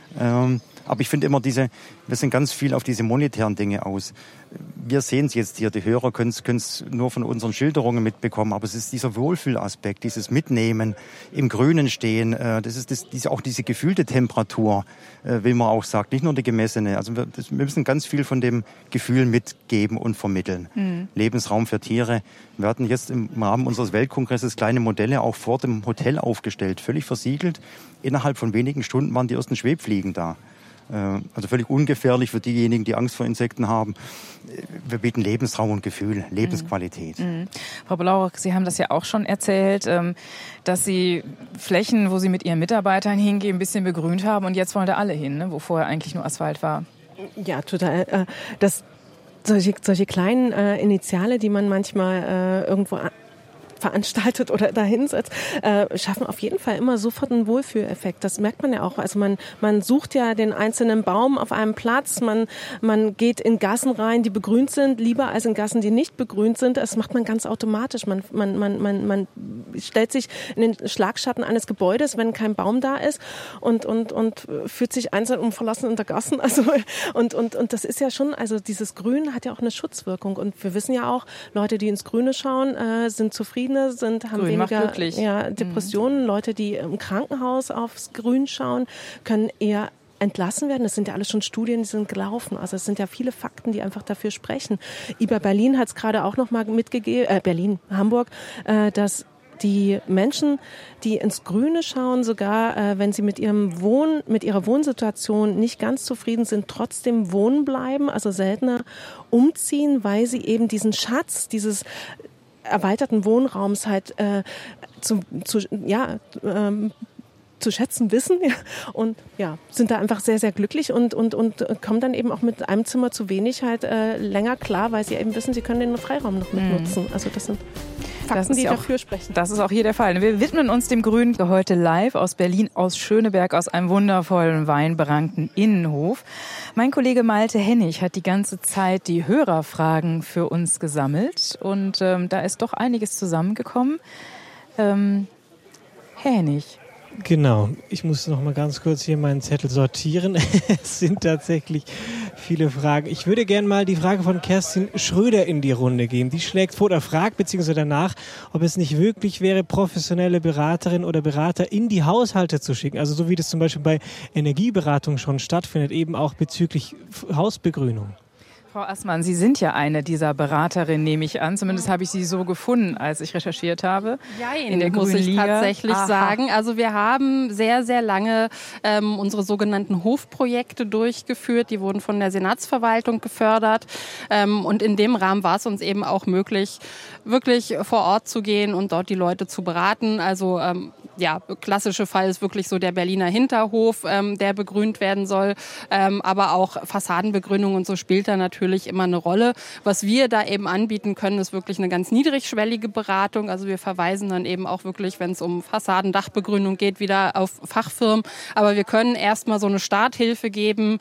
Aber ich finde immer wir sind ganz viel auf diese monetären Dinge aus. Wir sehen es jetzt hier, die Hörer können es nur von unseren Schilderungen mitbekommen, aber es ist dieser Wohlfühlaspekt, dieses Mitnehmen, im Grünen stehen, das ist auch diese gefühlte Temperatur, wie man auch sagt, nicht nur die gemessene. Also wir müssen ganz viel von dem Gefühl mitgeben und vermitteln. Mhm. Lebensraum für Tiere. Wir hatten jetzt im Rahmen unseres Weltkongresses kleine Modelle auch vor dem Hotel aufgestellt, völlig versiegelt. Innerhalb von wenigen Stunden waren die ersten Schwebfliegen da. Also völlig ungefährlich für diejenigen, die Angst vor Insekten haben. Wir bieten Lebensraum und Gefühl, Lebensqualität. Frau Blaurock, Sie haben das ja auch schon erzählt, dass Sie Flächen, wo Sie mit Ihren Mitarbeitern hingehen, ein bisschen begrünt haben. Und jetzt wollen da alle hin, ne? Wo vorher eigentlich nur Asphalt war. Ja, total. Solche kleinen Initiale, die man manchmal irgendwo veranstaltet oder dahinsetzt, schaffen auf jeden Fall immer sofort einen Wohlfühleffekt. Das merkt man ja auch. Also man sucht ja den einzelnen Baum auf einem Platz, man geht in Gassen rein, die begrünt sind, lieber als in Gassen, die nicht begrünt sind. Das macht man ganz automatisch. Man stellt sich in den Schlagschatten eines Gebäudes, wenn kein Baum da ist und fühlt sich einsam und verlassen unter Gassen. Also und das ist ja schon, also dieses Grün hat ja auch eine Schutzwirkung. Und wir wissen ja auch, Leute, die ins Grüne schauen, sind zufrieden, haben Grün weniger Depressionen. Leute, die im Krankenhaus aufs Grün schauen, können eher entlassen werden. Das sind ja alles schon Studien, die sind gelaufen. Also es sind ja viele Fakten, die einfach dafür sprechen. IBA Berlin hat es gerade auch noch mal mitgegeben, Hamburg, dass die Menschen, die ins Grüne schauen, sogar wenn sie mit ihrer Wohnsituation nicht ganz zufrieden sind, trotzdem wohnen bleiben, also seltener umziehen, weil sie eben diesen Schatz, dieses erweiterten Wohnraums halt zu schätzen wissen und sind da einfach sehr, sehr glücklich und kommen dann eben auch mit einem Zimmer zu wenig halt länger klar, weil sie eben wissen, sie können den Freiraum noch mitnutzen. Also das sind Fakten, die dafür sprechen. Das ist auch hier der Fall. Wir widmen uns dem Grün heute live aus Berlin, aus Schöneberg, aus einem wundervollen, weinberankten Innenhof. Mein Kollege Malte Hennig hat die ganze Zeit die Hörerfragen für uns gesammelt und da ist doch einiges zusammengekommen. Herr Hennig. Genau, ich muss noch mal ganz kurz hier meinen Zettel sortieren. Es sind tatsächlich viele Fragen. Ich würde gerne mal die Frage von Kerstin Schröder in die Runde geben. Die schlägt vor oder fragt beziehungsweise danach, ob es nicht möglich wäre, professionelle Beraterinnen oder Berater in die Haushalte zu schicken. Also so wie das zum Beispiel bei Energieberatung schon stattfindet, eben auch bezüglich Hausbegrünung. Frau Assmann, Sie sind ja eine dieser Beraterinnen, nehme ich an. Zumindest habe ich Sie so gefunden, als ich recherchiert habe. In der muss ich tatsächlich sagen. Also wir haben sehr, sehr lange unsere sogenannten Hofprojekte durchgeführt. Die wurden von der Senatsverwaltung gefördert. Und in dem Rahmen war es uns eben auch möglich, wirklich vor Ort zu gehen und dort die Leute zu beraten. Also klassische Fall ist wirklich so der Berliner Hinterhof, der begrünt werden soll. Aber auch Fassadenbegrünung und so spielt da natürlich immer eine Rolle. Was wir da eben anbieten können, ist wirklich eine ganz niedrigschwellige Beratung. Also wir verweisen dann eben auch wirklich, wenn es um Fassadendachbegrünung geht, wieder auf Fachfirmen. Aber wir können erstmal so eine Starthilfe geben.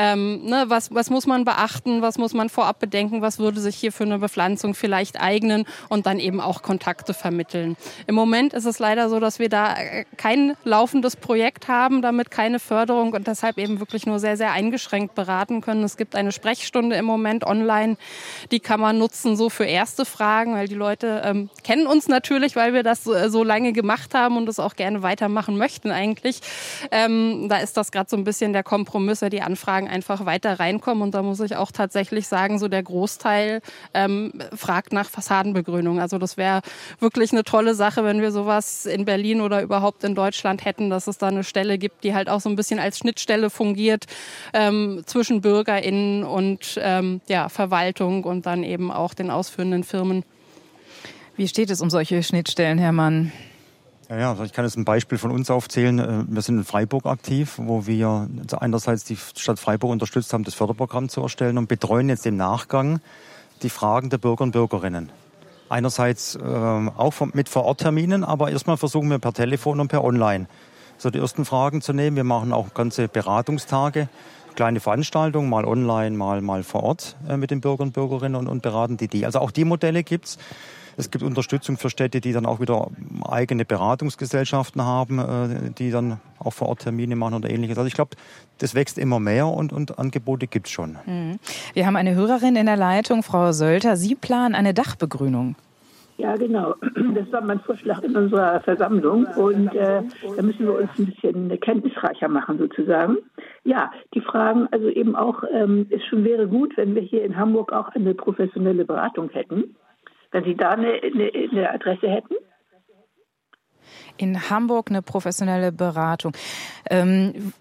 Was muss man beachten? Was muss man vorab bedenken? Was würde sich hier für eine Bepflanzung vielleicht eignen? Und dann eben auch Kontakte vermitteln. Im Moment ist es leider so, dass wir da kein laufendes Projekt haben, damit keine Förderung und deshalb eben wirklich nur sehr, sehr eingeschränkt beraten können. Es gibt eine Sprechstunde im Moment online, die kann man nutzen so für erste Fragen, weil die Leute kennen uns natürlich, weil wir das so lange gemacht haben und das auch gerne weitermachen möchten eigentlich. Da ist das gerade so ein bisschen der Kompromiss, dass die Anfragen einfach weiter reinkommen und da muss ich auch tatsächlich sagen, so der Großteil fragt nach Fassadenbegrünung. Also das wäre wirklich eine tolle Sache, wenn wir sowas in Berlin oder überhaupt in Deutschland hätten, dass es da eine Stelle gibt, die halt auch so ein bisschen als Schnittstelle fungiert zwischen BürgerInnen und Verwaltung und dann eben auch den ausführenden Firmen. Wie steht es um solche Schnittstellen, Herr Mann? Ja, ich kann jetzt ein Beispiel von uns aufzählen. Wir sind in Freiburg aktiv, wo wir einerseits die Stadt Freiburg unterstützt haben, das Förderprogramm zu erstellen und betreuen jetzt im Nachgang die Fragen der Bürger und Bürgerinnen. Einerseits auch mit Vor-Ort-Terminen, aber erstmal versuchen wir per Telefon und per Online so die ersten Fragen zu nehmen. Wir machen auch ganze Beratungstage, kleine Veranstaltungen, mal online, mal vor Ort mit den Bürgern und Bürgerinnen und beraten die. Also auch die Modelle gibt's. Es gibt Unterstützung für Städte, die dann auch wieder eigene Beratungsgesellschaften haben, die dann auch vor Ort Termine machen oder Ähnliches. Also ich glaube, das wächst immer mehr und Angebote gibt's schon. Wir haben eine Hörerin in der Leitung, Frau Sölter. Sie planen eine Dachbegrünung. Ja, genau. Das war mein Vorschlag in unserer Versammlung und da müssen wir uns ein bisschen kenntnisreicher machen sozusagen. Ja, die fragen also eben auch, es schon wäre gut, wenn wir hier in Hamburg auch eine professionelle Beratung hätten. Wenn Sie da eine Adresse hätten? In Hamburg eine professionelle Beratung.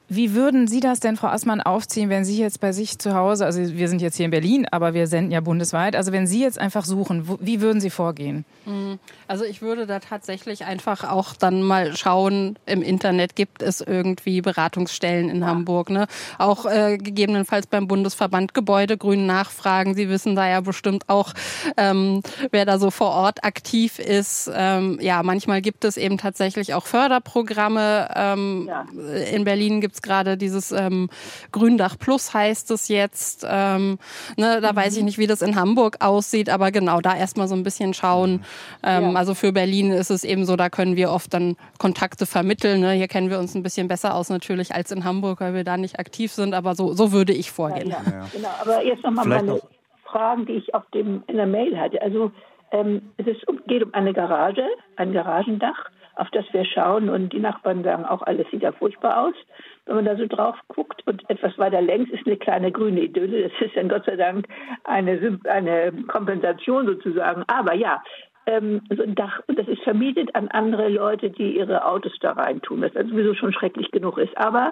Wie würden Sie das denn, Frau Assmann, aufziehen, wenn Sie jetzt bei sich zu Hause, also wir sind jetzt hier in Berlin, aber wir senden ja bundesweit, also wenn Sie jetzt einfach suchen, wie würden Sie vorgehen? Also ich würde da tatsächlich einfach auch dann mal schauen, im Internet gibt es irgendwie Beratungsstellen in Hamburg, ne? Auch gegebenenfalls beim Bundesverband Gebäudegrün nachfragen. Sie wissen da ja bestimmt auch, wer da so vor Ort aktiv ist. Ja, manchmal gibt es eben tatsächlich auch Förderprogramme. In Berlin gibt es gerade dieses Gründach Plus heißt es jetzt. Da weiß ich nicht, wie das in Hamburg aussieht, aber genau, da erstmal so ein bisschen schauen. Also für Berlin ist es eben so, da können wir oft dann Kontakte vermitteln. Ne? Hier kennen wir uns ein bisschen besser aus natürlich als in Hamburg, weil wir da nicht aktiv sind, aber so würde ich vorgehen. Ja. Genau, aber jetzt nochmal meine Fragen, die ich in der Mail hatte. Also geht um eine Garage, ein Garagendach, auf das wir schauen und die Nachbarn sagen auch, alles sieht ja furchtbar aus. Wenn man da so drauf guckt und etwas weiter längs ist eine kleine grüne Idylle. Das ist dann Gott sei Dank eine Kompensation sozusagen. Aber ja, so ein Dach, und das ist vermietet an andere Leute, die ihre Autos da reintun, was also sowieso schon schrecklich genug ist. Aber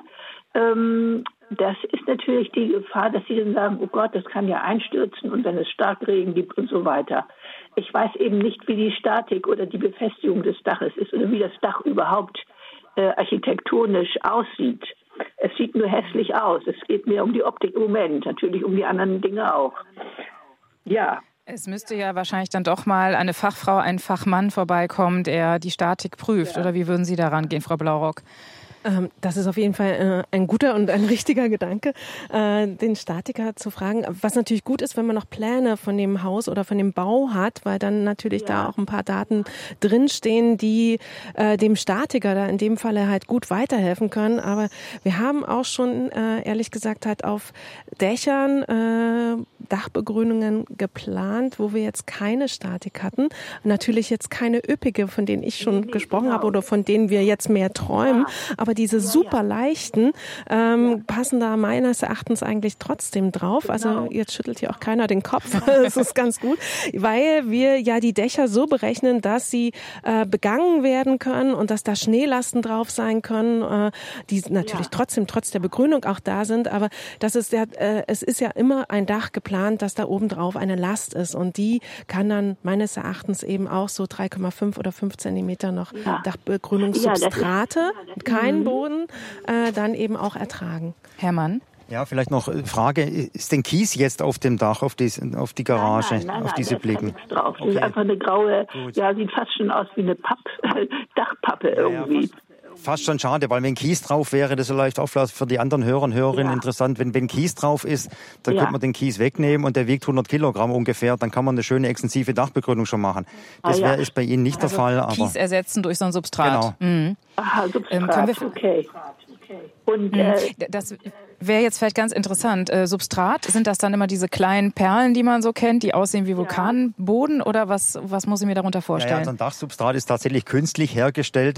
das ist natürlich die Gefahr, dass sie dann sagen, oh Gott, das kann ja einstürzen und wenn es Starkregen gibt und so weiter. Ich weiß eben nicht, wie die Statik oder die Befestigung des Daches ist oder wie das Dach überhaupt architektonisch aussieht. Es sieht nur hässlich aus. Es geht mir um die Optik im Moment, natürlich um die anderen Dinge auch. Ja. Es müsste ja wahrscheinlich dann doch mal eine Fachfrau, ein Fachmann vorbeikommen, der die Statik prüft. Oder wie würden Sie daran gehen, Frau Blaurock? Das ist auf jeden Fall ein guter und ein richtiger Gedanke, den Statiker zu fragen. Was natürlich gut ist, wenn man noch Pläne von dem Haus oder von dem Bau hat, weil dann natürlich da auch ein paar Daten drinstehen, die dem Statiker da in dem Falle halt gut weiterhelfen können. Aber wir haben auch schon, ehrlich gesagt, halt auf Dächern Dachbegrünungen geplant, wo wir jetzt keine Statik hatten. Natürlich jetzt keine üppige, von denen ich schon gesprochen habe oder von denen wir jetzt mehr träumen. Aber diese super leichten passen da meines Erachtens eigentlich trotzdem drauf. Also jetzt schüttelt hier auch keiner den Kopf. Das ist ganz gut, weil wir ja die Dächer so berechnen, dass sie begangen werden können und dass da Schneelasten drauf sein können, die natürlich trotzdem trotz der Begrünung auch da sind. Aber das ist es ist ja immer ein Dach geplant, dass da oben drauf eine Last ist und die kann dann meines Erachtens eben auch so 3,5 oder 5 Zentimeter noch Dachbegrünungssubstrate, kein Boden, dann eben auch ertragen. Hermann? Ja, vielleicht noch Frage, ist denn Kies jetzt auf dem Dach, auf die Garage, nein, auf diese Blicken? Nichts drauf. Das ist einfach eine graue, sieht fast schon aus wie eine Dachpappe irgendwie. Fast schon schade, weil wenn Kies drauf wäre, das ist vielleicht auch für die anderen Hörer und Hörerinnen interessant, wenn Kies drauf ist, dann könnte man den Kies wegnehmen und der wiegt 100 Kilogramm ungefähr, dann kann man eine schöne extensive Dachbegrünung schon machen. Das ist bei Ihnen nicht der Fall. Aber Kies ersetzen durch so ein Substrat. Genau. Mhm. Aha, Substrat, okay. Und das wäre jetzt vielleicht ganz interessant. Substrat, sind das dann immer diese kleinen Perlen, die man so kennt, die aussehen wie Vulkanboden oder was muss ich mir darunter vorstellen? Ja, so ein Dachsubstrat ist tatsächlich künstlich hergestellte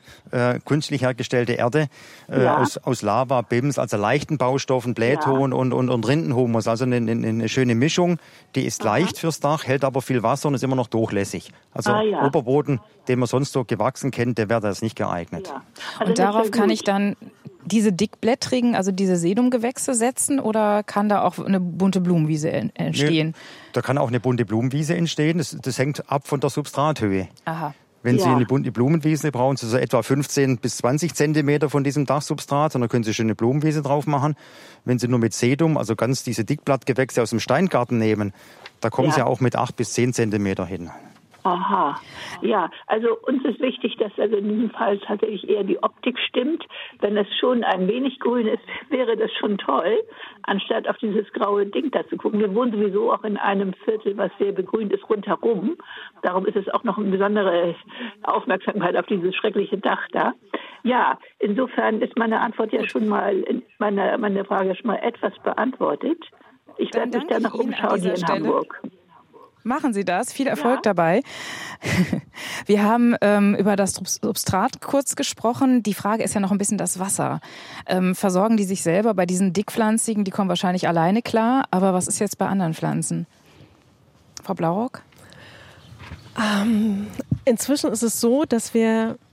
Erde aus Lava, Bims, also leichten Baustoffen, Blähton und Rindenhumus. Also eine schöne Mischung. Die ist leicht fürs Dach, hält aber viel Wasser und ist immer noch durchlässig. Also Oberboden, den man sonst so gewachsen kennt, der wäre das nicht geeignet. Ja. Also und darauf kann ich dann diese dickblättrigen, also diese Sedumgewächse setzen oder kann da auch eine bunte Blumenwiese entstehen? Da kann auch eine bunte Blumenwiese entstehen. Das hängt ab von der Substrathöhe. Aha. Wenn Sie eine bunte Blumenwiese brauchen, Sie so etwa 15 bis 20 Zentimeter von diesem Dachsubstrat und dann können Sie schon eine Blumenwiese drauf machen. Wenn Sie nur mit Sedum, also ganz diese Dickblattgewächse aus dem Steingarten nehmen, da kommen Sie auch mit 8 bis 10 Zentimeter hin. Aha, ja, also uns ist wichtig, dass also in diesem Fall tatsächlich eher die Optik stimmt. Wenn es schon ein wenig grün ist, wäre das schon toll, anstatt auf dieses graue Ding da zu gucken. Wir wohnen sowieso auch in einem Viertel, was sehr begrünt ist rundherum. Darum ist es auch noch eine besondere Aufmerksamkeit auf dieses schreckliche Dach da. Ja, insofern ist meine Antwort ja schon mal, meine Frage schon mal etwas beantwortet. Ich werde mich da noch umschauen hier in Hamburg. Machen Sie das. Viel Erfolg dabei. Wir haben über das Substrat kurz gesprochen. Die Frage ist ja noch ein bisschen das Wasser. Versorgen die sich selber bei diesen dickpflanzigen? Die kommen wahrscheinlich alleine klar. Aber was ist jetzt bei anderen Pflanzen? Frau Blaurock? Inzwischen ist es so, dass wir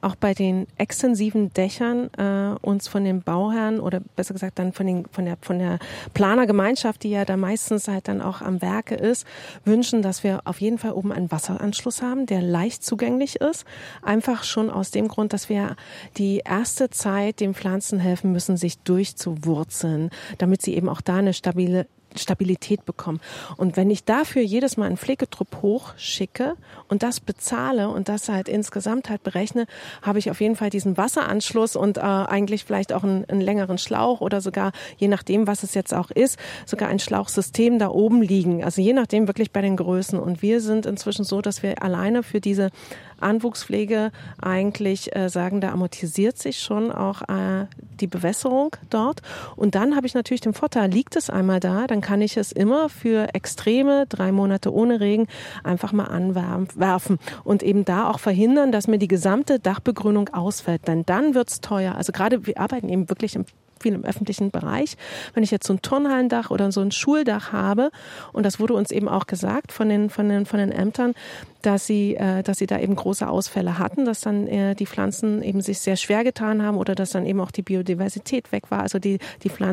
auch bei den extensiven Dächern uns von den Bauherren oder besser gesagt dann von der Planergemeinschaft, die ja da meistens halt dann auch am Werke ist, wünschen, dass wir auf jeden Fall oben einen Wasseranschluss haben, der leicht zugänglich ist. Einfach schon aus dem Grund, dass wir die erste Zeit den Pflanzen helfen müssen, sich durchzuwurzeln, damit sie eben auch da eine Stabilität bekommen. Und wenn ich dafür jedes Mal einen Pflegetrupp hochschicke und das bezahle und das halt insgesamt halt berechne, habe ich auf jeden Fall diesen Wasseranschluss und eigentlich vielleicht auch einen längeren Schlauch oder sogar, je nachdem, was es jetzt auch ist, sogar ein Schlauchsystem da oben liegen. Also je nachdem wirklich bei den Größen. Und wir sind inzwischen so, dass wir alleine für diese Anwuchspflege eigentlich sagen, da amortisiert sich schon auch die Bewässerung dort. Und dann habe ich natürlich den Vorteil, liegt es einmal da, dann kann ich es immer für extreme 3 Monate ohne Regen einfach mal anwerfen und eben da auch verhindern, dass mir die gesamte Dachbegrünung ausfällt. Denn dann wird's teuer. Also gerade wir arbeiten eben wirklich viel im öffentlichen Bereich. Wenn ich jetzt so ein Turnhallendach oder so ein Schuldach habe, und das wurde uns eben auch gesagt von den Ämtern, dass sie da eben große Ausfälle hatten, dass dann die Pflanzen eben sich sehr schwer getan haben oder dass dann eben auch die Biodiversität weg war, also die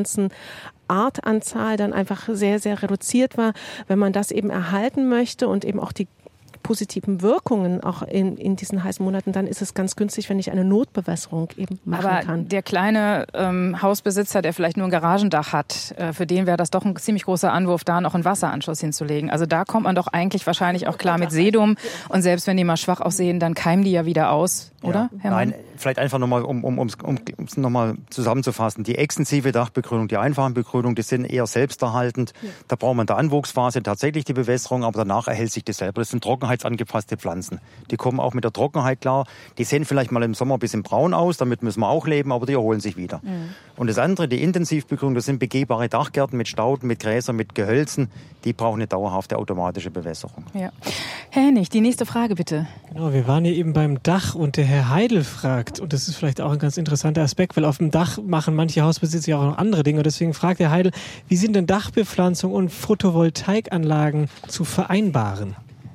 Pflanzenartanzahl dann einfach sehr, sehr reduziert war. Wenn man das eben erhalten möchte und eben auch die positiven Wirkungen auch in diesen heißen Monaten, dann ist es ganz günstig, wenn ich eine Notbewässerung eben machen kann. Aber der kleine Hausbesitzer, der vielleicht nur ein Garagendach hat, für den wäre das doch ein ziemlich großer Anwurf, da noch einen Wasseranschluss hinzulegen. Also da kommt man doch eigentlich wahrscheinlich auch klar mit Sedum. Und selbst wenn die mal schwach aussehen, dann keimen die ja wieder aus, oder? Herr Mann? Nein, vielleicht einfach nochmal, um es nochmal zusammenzufassen. Die extensive Dachbegrünung, die einfachen Begrünung, die sind eher selbsterhaltend. Ja. Da braucht man in der Anwuchsphase tatsächlich die Bewässerung, aber danach erhält sich das selber. Das sind trockenheitsangepasste Pflanzen. Die kommen auch mit der Trockenheit klar. Die sehen vielleicht mal im Sommer ein bisschen braun aus, damit müssen wir auch leben, aber die erholen sich wieder. Mhm. Und das andere, die Intensivbegrünung, das sind begehbare Dachgärten mit Stauden, mit Gräsern, mit Gehölzen. Die brauchen eine dauerhafte automatische Bewässerung. Ja. Herr Hennig, die nächste Frage bitte. Genau, wir waren hier eben beim Dach und der Herr Heidel fragt, und das ist vielleicht auch ein ganz interessanter Aspekt, weil auf dem Dach machen manche Hausbesitzer ja auch noch andere Dinge. Und deswegen fragt Herr Heidel, wie sind denn Dachbepflanzung und Photovoltaikanlagen zu vereinbaren?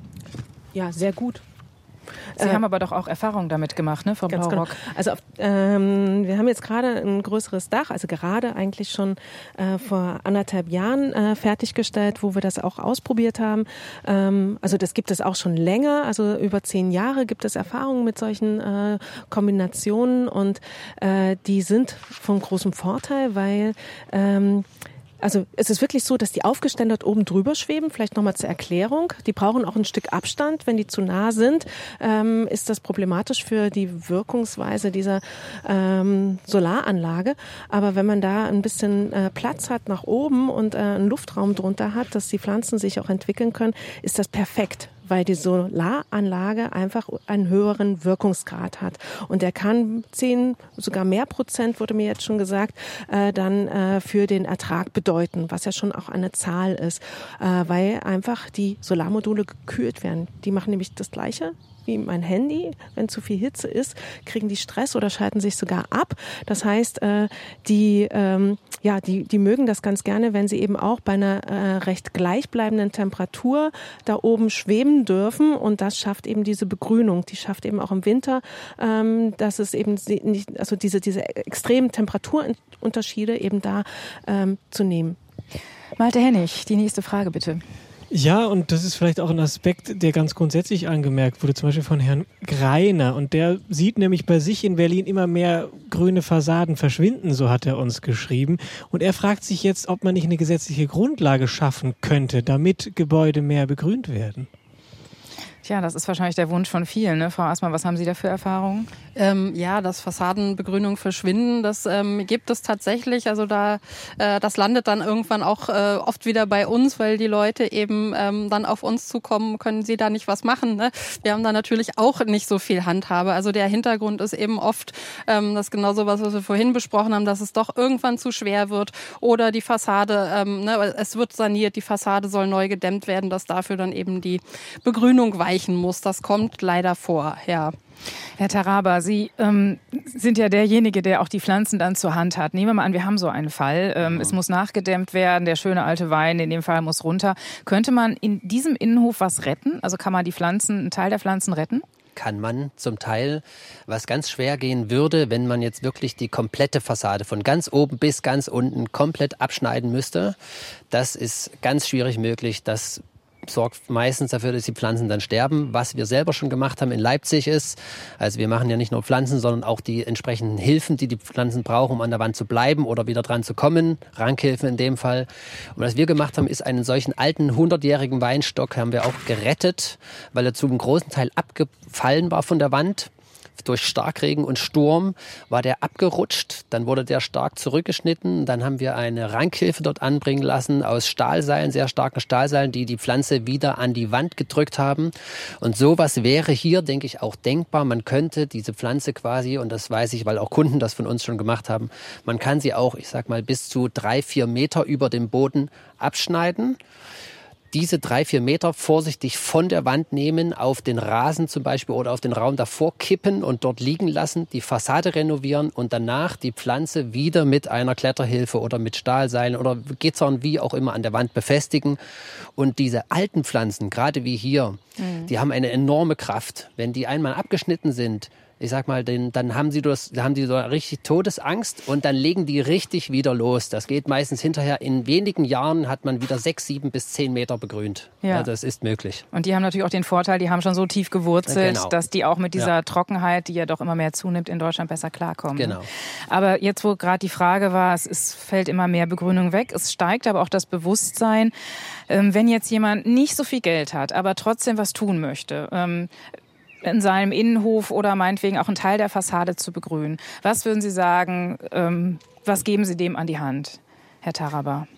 Ja, sehr gut. Sie haben aber doch auch Erfahrungen damit gemacht, ne, Frau Blaurock? Genau. Also wir haben jetzt gerade ein größeres Dach, also gerade eigentlich schon vor 1,5 Jahren fertiggestellt, wo wir das auch ausprobiert haben. Also das gibt es auch schon länger, also über 10 Jahre gibt es Erfahrungen mit solchen Kombinationen und die sind von großem Vorteil, weil also es ist wirklich so, dass die aufgeständert oben drüber schweben. Vielleicht nochmal zur Erklärung. Die brauchen auch ein Stück Abstand. Wenn die zu nah sind, ist das problematisch für die Wirkungsweise dieser Solaranlage. Aber wenn man da ein bisschen Platz hat nach oben und einen Luftraum drunter hat, dass die Pflanzen sich auch entwickeln können, ist das perfekt, weil die Solaranlage einfach einen höheren Wirkungsgrad hat. Und der kann 10, sogar mehr Prozent, wurde mir jetzt schon gesagt, dann für den Ertrag bedeuten, was ja schon auch eine Zahl ist, weil einfach die Solarmodule gekühlt werden. Die machen nämlich das Gleiche wie mein Handy. Wenn zu viel Hitze ist, kriegen die Stress oder schalten sich sogar ab. Das heißt, die mögen das ganz gerne, wenn sie eben auch bei einer recht gleichbleibenden Temperatur da oben schweben dürfen. Und das schafft eben diese Begrünung. Die schafft eben auch im Winter, dass es eben nicht, also diese extremen Temperaturunterschiede eben da zu nehmen. Malte Hennig, die nächste Frage bitte. Ja, und das ist vielleicht auch ein Aspekt, der ganz grundsätzlich angemerkt wurde, zum Beispiel von Herrn Greiner. Und der sieht nämlich bei sich in Berlin immer mehr grüne Fassaden verschwinden, so hat er uns geschrieben. Und er fragt sich jetzt, ob man nicht eine gesetzliche Grundlage schaffen könnte, damit Gebäude mehr begrünt werden. Tja, das ist wahrscheinlich der Wunsch von vielen, ne? Frau Assmann, was haben Sie da für Erfahrungen? Ja, dass Fassadenbegrünung verschwinden, das gibt es tatsächlich. Also das landet dann irgendwann auch oft wieder bei uns, weil die Leute eben dann auf uns zukommen, können sie da nicht was machen. Ne? Wir haben da natürlich auch nicht so viel Handhabe. Also der Hintergrund ist eben oft, das genau so was wir vorhin besprochen haben, dass es doch irgendwann zu schwer wird oder die Fassade, es wird saniert, die Fassade soll neu gedämmt werden, dass dafür dann eben die Begrünung weichen muss. Das kommt leider vor, ja. Herr Taraba, Sie sind ja derjenige, der auch die Pflanzen dann zur Hand hat. Nehmen wir mal an, wir haben so einen Fall. Es muss nachgedämmt werden, der schöne alte Wein in dem Fall muss runter. Könnte man in diesem Innenhof was retten? Also kann man einen Teil der Pflanzen retten? kann man zum Teil, was ganz schwer gehen würde, wenn man jetzt wirklich die komplette Fassade von ganz oben bis ganz unten komplett abschneiden müsste. Das ist ganz schwierig möglich. Das sorgt meistens dafür, dass die Pflanzen dann sterben. Was wir selber schon gemacht haben in Leipzig ist, also wir machen ja nicht nur Pflanzen, sondern auch die entsprechenden Hilfen, die die Pflanzen brauchen, um an der Wand zu bleiben oder wieder dran zu kommen. Rankhilfen in dem Fall. Und was wir gemacht haben, ist einen solchen alten 100-jährigen Weinstock haben wir auch gerettet, weil er zu einem großen Teil abgefallen war von der Wand. Durch Starkregen und Sturm war der abgerutscht, dann wurde der stark zurückgeschnitten, dann haben wir eine Rankhilfe dort anbringen lassen aus Stahlseilen, sehr starken Stahlseilen, die die Pflanze wieder an die Wand gedrückt haben. Und sowas wäre hier, denke ich, auch denkbar. Man könnte diese Pflanze quasi, und das weiß ich, weil auch Kunden das von uns schon gemacht haben, man kann sie auch, ich sag mal, bis zu 3-4 Meter über dem Boden abschneiden. Diese 3-4 Meter vorsichtig von der Wand nehmen, auf den Rasen zum Beispiel oder auf den Raum davor kippen und dort liegen lassen, die Fassade renovieren und danach die Pflanze wieder mit einer Kletterhilfe oder mit Stahlseilen oder Gittern, wie auch immer, an der Wand befestigen. Und diese alten Pflanzen, gerade wie hier, die haben eine enorme Kraft. Wenn die einmal abgeschnitten sind, ich sag mal, dann haben die so richtig Todesangst und dann legen die richtig wieder los. Das geht meistens hinterher. In wenigen Jahren hat man wieder 6, 7 bis 10 Meter begrünt. Ja, das ist möglich. Und die haben natürlich auch den Vorteil, die haben schon so tief gewurzelt, genau, dass die auch mit dieser Trockenheit, die ja doch immer mehr zunimmt, in Deutschland besser klarkommen. Genau. Aber jetzt, wo gerade die Frage war, fällt immer mehr Begrünung weg, es steigt aber auch das Bewusstsein, wenn jetzt jemand nicht so viel Geld hat, aber trotzdem was tun möchte, in seinem Innenhof oder meinetwegen auch einen Teil der Fassade zu begrünen. Was würden Sie sagen, was geben Sie dem an die Hand, Herr Taraba?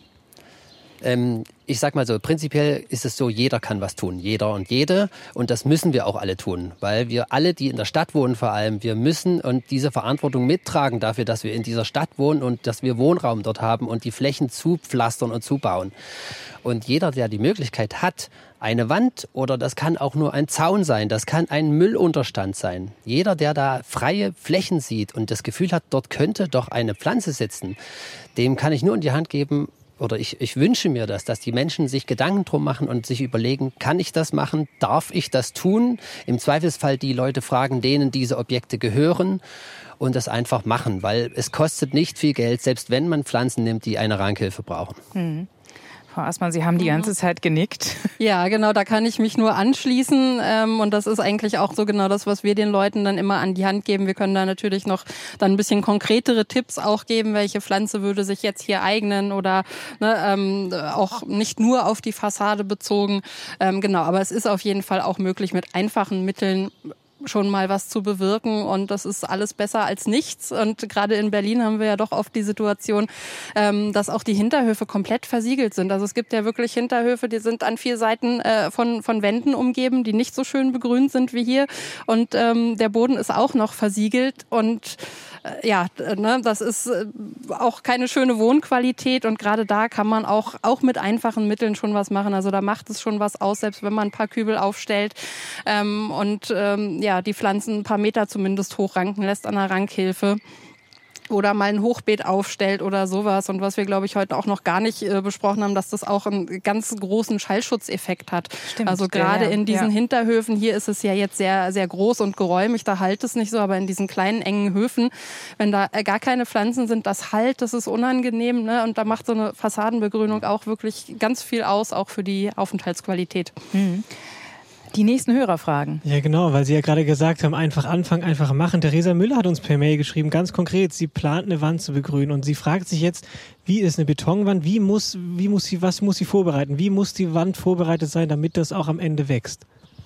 Ich sag mal so, prinzipiell ist es so, jeder kann was tun, jeder und jede. Und das müssen wir auch alle tun, weil wir alle, die in der Stadt wohnen vor allem, wir müssen und diese Verantwortung mittragen dafür, dass wir in dieser Stadt wohnen und dass wir Wohnraum dort haben und die Flächen zupflastern und zubauen. Und jeder, der die Möglichkeit hat, eine Wand oder das kann auch nur ein Zaun sein, das kann ein Müllunterstand sein. Jeder, der da freie Flächen sieht und das Gefühl hat, dort könnte doch eine Pflanze sitzen, dem kann ich nur in die Hand geben, oder ich wünsche mir das, dass die Menschen sich Gedanken drum machen und sich überlegen, kann ich das machen, darf ich das tun? Im Zweifelsfall die Leute fragen, denen diese Objekte gehören und das einfach machen, weil es kostet nicht viel Geld, selbst wenn man Pflanzen nimmt, die eine Rankhilfe brauchen. Frau Aßmann, Sie haben die ganze Zeit genickt. Ja, genau, da kann ich mich nur anschließen. Und das ist eigentlich auch so genau das, was wir den Leuten dann immer an die Hand geben. Wir können da natürlich noch dann ein bisschen konkretere Tipps auch geben, welche Pflanze würde sich jetzt hier eignen oder auch nicht nur auf die Fassade bezogen. Genau, aber es ist auf jeden Fall auch möglich, mit einfachen Mitteln schon mal was zu bewirken und das ist alles besser als nichts. Und gerade in Berlin haben wir ja doch oft die Situation, dass auch die Hinterhöfe komplett versiegelt sind. Also es gibt ja wirklich Hinterhöfe, die sind an 4 Seiten von Wänden umgeben, die nicht so schön begrünt sind wie hier und der Boden ist auch noch versiegelt und das ist auch keine schöne Wohnqualität und gerade da kann man auch mit einfachen Mitteln schon was machen. Also da macht es schon was aus, selbst wenn man ein paar Kübel aufstellt die Pflanzen ein paar Meter zumindest hochranken lässt an der Rankhilfe. Oder mal ein Hochbeet aufstellt oder sowas. Und was wir, glaube ich, heute auch noch gar nicht besprochen haben, dass das auch einen ganz großen Schallschutzeffekt hat. Stimmt, also gerade in diesen Hinterhöfen, hier ist es ja jetzt sehr, sehr groß und geräumig, da halt es nicht so, aber in diesen kleinen, engen Höfen, wenn da gar keine Pflanzen sind, das halt, das ist unangenehm, ne? Und da macht so eine Fassadenbegrünung auch wirklich ganz viel aus, auch für die Aufenthaltsqualität. Die nächsten Hörerfragen. Ja, genau, weil Sie ja gerade gesagt haben, einfach anfangen, einfach machen. Theresa Müller hat uns per Mail geschrieben, ganz konkret, sie plant eine Wand zu begrünen und sie fragt sich jetzt, wie ist eine Betonwand, was muss sie vorbereiten? Wie muss die Wand vorbereitet sein, damit das auch am Ende wächst?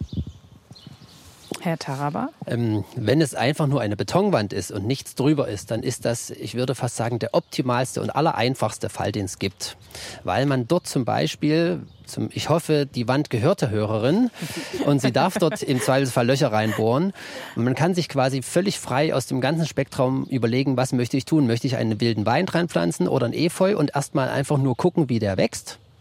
Herr Taraba? Wenn es einfach nur eine Betonwand ist und nichts drüber ist, dann ist das, ich würde fast sagen, der optimalste und allereinfachste Fall, den es gibt. Weil man dort zum Beispiel, ich hoffe, die Wand gehört der Hörerin und sie darf dort im Zweifelsfall Löcher reinbohren. Und man kann sich quasi völlig frei aus dem ganzen Spektrum überlegen, was möchte ich tun? Möchte ich einen wilden Wein reinpflanzen oder ein Efeu und erstmal einfach nur gucken, wie der wächst?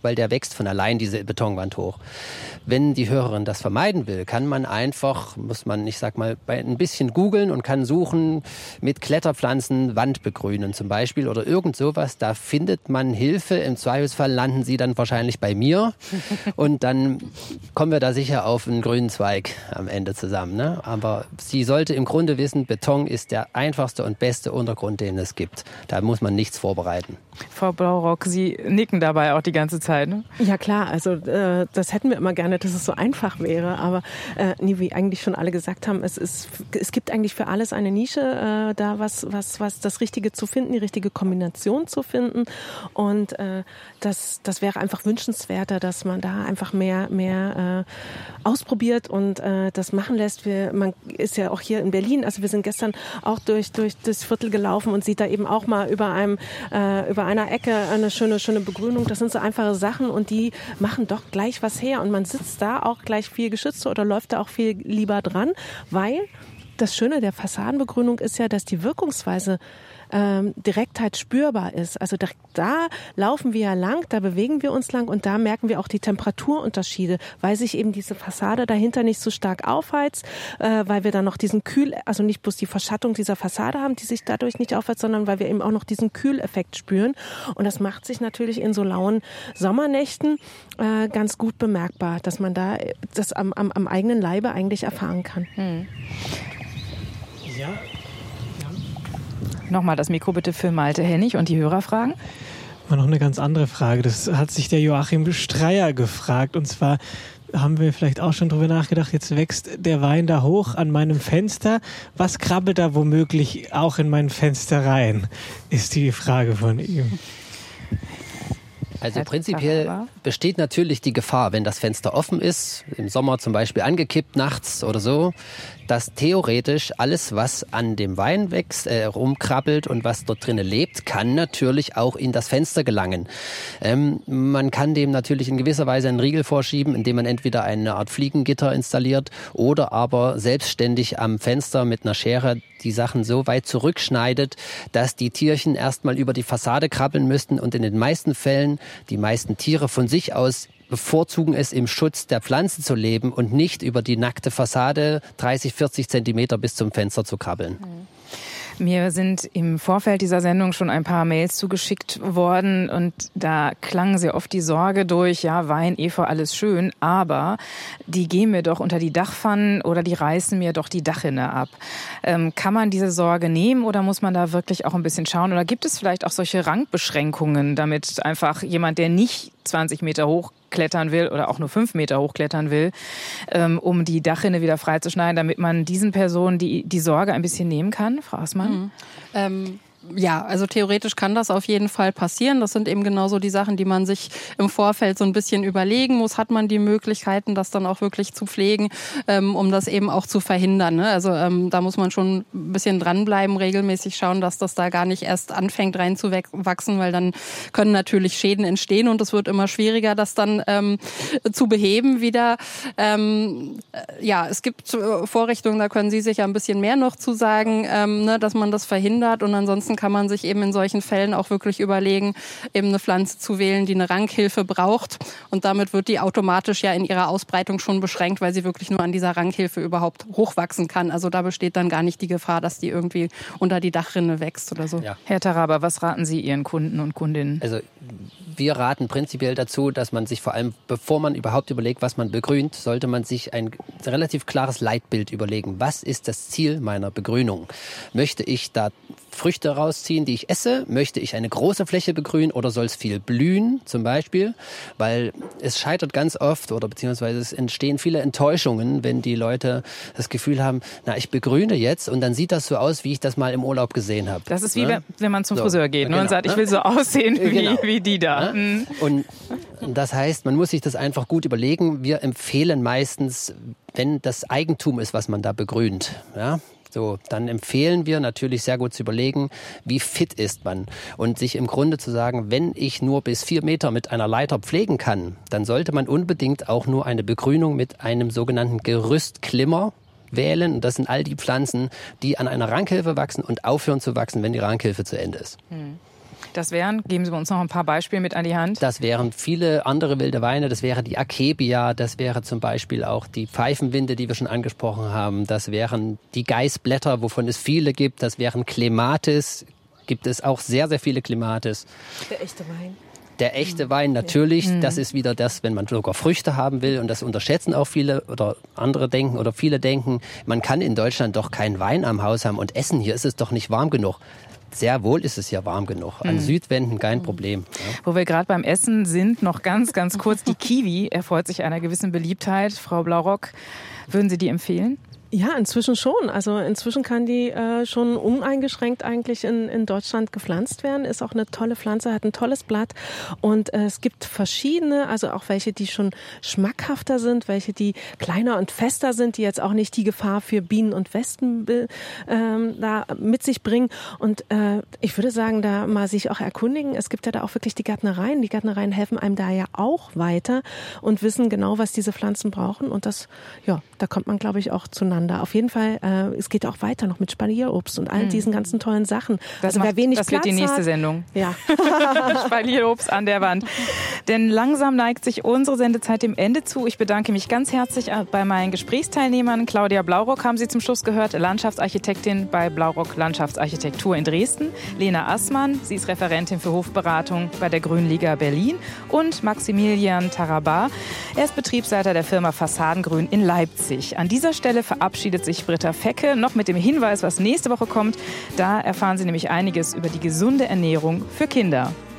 weil der wächst von allein diese Betonwand hoch. Wenn die Hörerin das vermeiden will, kann man einfach, ein bisschen googeln und kann suchen mit Kletterpflanzen Wand begrünen zum Beispiel oder irgend sowas. Da findet man Hilfe. Im Zweifelsfall landen Sie dann wahrscheinlich bei mir und dann kommen wir da sicher auf einen grünen Zweig am Ende zusammen. Ne? Aber sie sollte im Grunde wissen, Beton ist der einfachste und beste Untergrund, den es gibt. Da muss man nichts vorbereiten. Frau Blaurock, Sie nicken dabei auch die ganze Zeit, ne? Ja klar, also das hätten wir immer gerne, dass es so einfach wäre, aber wie eigentlich schon alle gesagt haben, es gibt eigentlich für alles eine Nische, da was das Richtige zu finden, die richtige Kombination zu finden und das wäre einfach wünschenswerter, dass man da einfach mehr ausprobiert und das machen lässt. Man ist ja auch hier in Berlin, also wir sind gestern auch durch das Viertel gelaufen und sieht da eben auch mal über einer Ecke eine schöne Begrünung. Das sind so einfache Sachen und die machen doch gleich was her und man sitzt da auch gleich viel geschützter oder läuft da auch viel lieber dran, weil das Schöne der Fassadenbegrünung ist ja, dass die Wirkungsweise direkt halt spürbar ist. Also da laufen wir ja lang, da bewegen wir uns lang und da merken wir auch die Temperaturunterschiede, weil sich eben diese Fassade dahinter nicht so stark aufheizt, weil wir dann noch diesen also nicht bloß die Verschattung dieser Fassade haben, die sich dadurch nicht aufheizt, sondern weil wir eben auch noch diesen Kühleffekt spüren. Und das macht sich natürlich in so lauen Sommernächten ganz gut bemerkbar, dass man da das am eigenen Leibe eigentlich erfahren kann. Ja. Nochmal das Mikro bitte für Malte Hennig und die Hörerfragen. Mal noch eine ganz andere Frage. Das hat sich der Joachim Streyer gefragt. Und zwar haben wir vielleicht auch schon drüber nachgedacht, jetzt wächst der Wein da hoch an meinem Fenster. Was krabbelt da womöglich auch in mein Fenster rein? Ist die Frage von ihm. Also prinzipiell besteht natürlich die Gefahr, wenn das Fenster offen ist, im Sommer zum Beispiel angekippt nachts oder so, dass theoretisch alles, was an dem Wein wächst, rumkrabbelt und was dort drinnen lebt, kann natürlich auch in das Fenster gelangen. Man kann dem natürlich in gewisser Weise einen Riegel vorschieben, indem man entweder eine Art Fliegengitter installiert oder aber selbstständig am Fenster mit einer Schere die Sachen so weit zurückschneidet, dass die Tierchen erstmal über die Fassade krabbeln müssten und in den meisten Fällen die meisten Tiere von sich aus bevorzugen es, im Schutz der Pflanze zu leben und nicht über die nackte Fassade 30, 40 Zentimeter bis zum Fenster zu krabbeln. Mir sind im Vorfeld dieser Sendung schon ein paar Mails zugeschickt worden und da klang sehr oft die Sorge durch, ja, Wein, Efeu, alles schön, aber die gehen mir doch unter die Dachpfannen oder die reißen mir doch die Dachrinne ab. Kann man diese Sorge nehmen oder muss man da wirklich auch ein bisschen schauen? Oder gibt es vielleicht auch solche Rangbeschränkungen, damit einfach jemand, der nicht 20 Meter hoch klettern will oder auch nur 5 Meter hochklettern will, um die Dachrinne wieder freizuschneiden, damit man diesen Personen die Sorge ein bisschen nehmen kann? Frau Haßmann? Ja, also theoretisch kann das auf jeden Fall passieren. Das sind eben genauso die Sachen, die man sich im Vorfeld so ein bisschen überlegen muss. Hat man die Möglichkeiten, das dann auch wirklich zu pflegen, um das eben auch zu verhindern, ne? Also da muss man schon ein bisschen dranbleiben, regelmäßig schauen, dass das da gar nicht erst anfängt reinzuwachsen, weil dann können natürlich Schäden entstehen und es wird immer schwieriger, das dann zu beheben wieder. Ja, es gibt Vorrichtungen, da können Sie sicher ein bisschen mehr noch zu sagen, ne, dass man das verhindert und ansonsten kann man sich eben in solchen Fällen auch wirklich überlegen, eben eine Pflanze zu wählen, die eine Rankhilfe braucht. Und damit wird die automatisch ja in ihrer Ausbreitung schon beschränkt, weil sie wirklich nur an dieser Rankhilfe überhaupt hochwachsen kann. Also da besteht dann gar nicht die Gefahr, dass die irgendwie unter die Dachrinne wächst oder so. Ja. Herr Taraber, was raten Sie Ihren Kunden und Kundinnen? Also wir raten prinzipiell dazu, dass man sich vor allem, bevor man überhaupt überlegt, was man begrünt, sollte man sich ein relativ klares Leitbild überlegen. Was ist das Ziel meiner Begrünung? Möchte ich da Früchte rausziehen, die ich esse? Möchte ich eine große Fläche begrünen oder soll es viel blühen zum Beispiel? Weil es scheitert ganz oft oder beziehungsweise es entstehen viele Enttäuschungen, wenn die Leute das Gefühl haben, na, ich begrüne jetzt und dann sieht das so aus, wie ich das mal im Urlaub gesehen habe. Das ist wie wenn man zum Friseur geht, ne, und sagt, ich will so aussehen wie die da. Ne? Und das heißt, man muss sich das einfach gut überlegen. Wir empfehlen meistens, wenn das Eigentum ist, was man da begrünt, ja, so, dann empfehlen wir natürlich sehr gut zu überlegen, wie fit ist man und sich im Grunde zu sagen, wenn ich nur bis 4 Meter mit einer Leiter pflegen kann, dann sollte man unbedingt auch nur eine Begrünung mit einem sogenannten Gerüstklimmer wählen. Und das sind all die Pflanzen, die an einer Rankhilfe wachsen und aufhören zu wachsen, wenn die Rankhilfe zu Ende ist. Das wären, geben Sie uns noch ein paar Beispiele mit an die Hand. Das wären viele andere wilde Weine. Das wäre die Akebia, das wäre zum Beispiel auch die Pfeifenwinde, die wir schon angesprochen haben. Das wären die Geißblätter, wovon es viele gibt. Das wären Clematis, gibt es auch sehr, sehr viele Clematis. Der echte Wein. Der echte Wein natürlich, das ist wieder das, wenn man sogar Früchte haben will, und das unterschätzen auch viele oder andere denken oder viele denken, man kann in Deutschland doch keinen Wein am Haus haben und essen, hier ist es doch nicht warm genug. Sehr wohl ist es ja warm genug. An Südwänden kein Problem. Ja. Wo wir gerade beim Essen sind, noch ganz kurz, die Kiwi erfreut sich einer gewissen Beliebtheit. Frau Blaurock, würden Sie die empfehlen? Ja, inzwischen schon. Also inzwischen kann die schon uneingeschränkt eigentlich in Deutschland gepflanzt werden. Ist auch eine tolle Pflanze, hat ein tolles Blatt. Und es gibt verschiedene, also auch welche, die schon schmackhafter sind, welche, die kleiner und fester sind, die jetzt auch nicht die Gefahr für Bienen und Wespen da mit sich bringen. Und ich würde sagen, da mal sich auch erkundigen. Es gibt ja da auch wirklich die Gärtnereien. Die Gärtnereien helfen einem da ja auch weiter und wissen genau, was diese Pflanzen brauchen. Und das, ja, da kommt man, glaube ich, auch zueinander. Auf jeden Fall, es geht auch weiter noch mit Spalierobst und all diesen ganzen tollen Sachen. Das wird die nächste Sendung. Ja. Spalierobst an der Wand. Denn langsam neigt sich unsere Sendezeit dem Ende zu. Ich bedanke mich ganz herzlich bei meinen Gesprächsteilnehmern. Claudia Blaurock haben Sie zum Schluss gehört, Landschaftsarchitektin bei Blaurock Landschaftsarchitektur in Dresden. Lena Assmann, sie ist Referentin für Hofberatung bei der Grünliga Berlin. Und Maximilian Tarabar, er ist Betriebsleiter der Firma Fassadengrün in Leipzig. An dieser Stelle verabschiedet sich Britta Fecke noch mit dem Hinweis, was nächste Woche kommt. Da erfahren Sie nämlich einiges über die gesunde Ernährung für Kinder.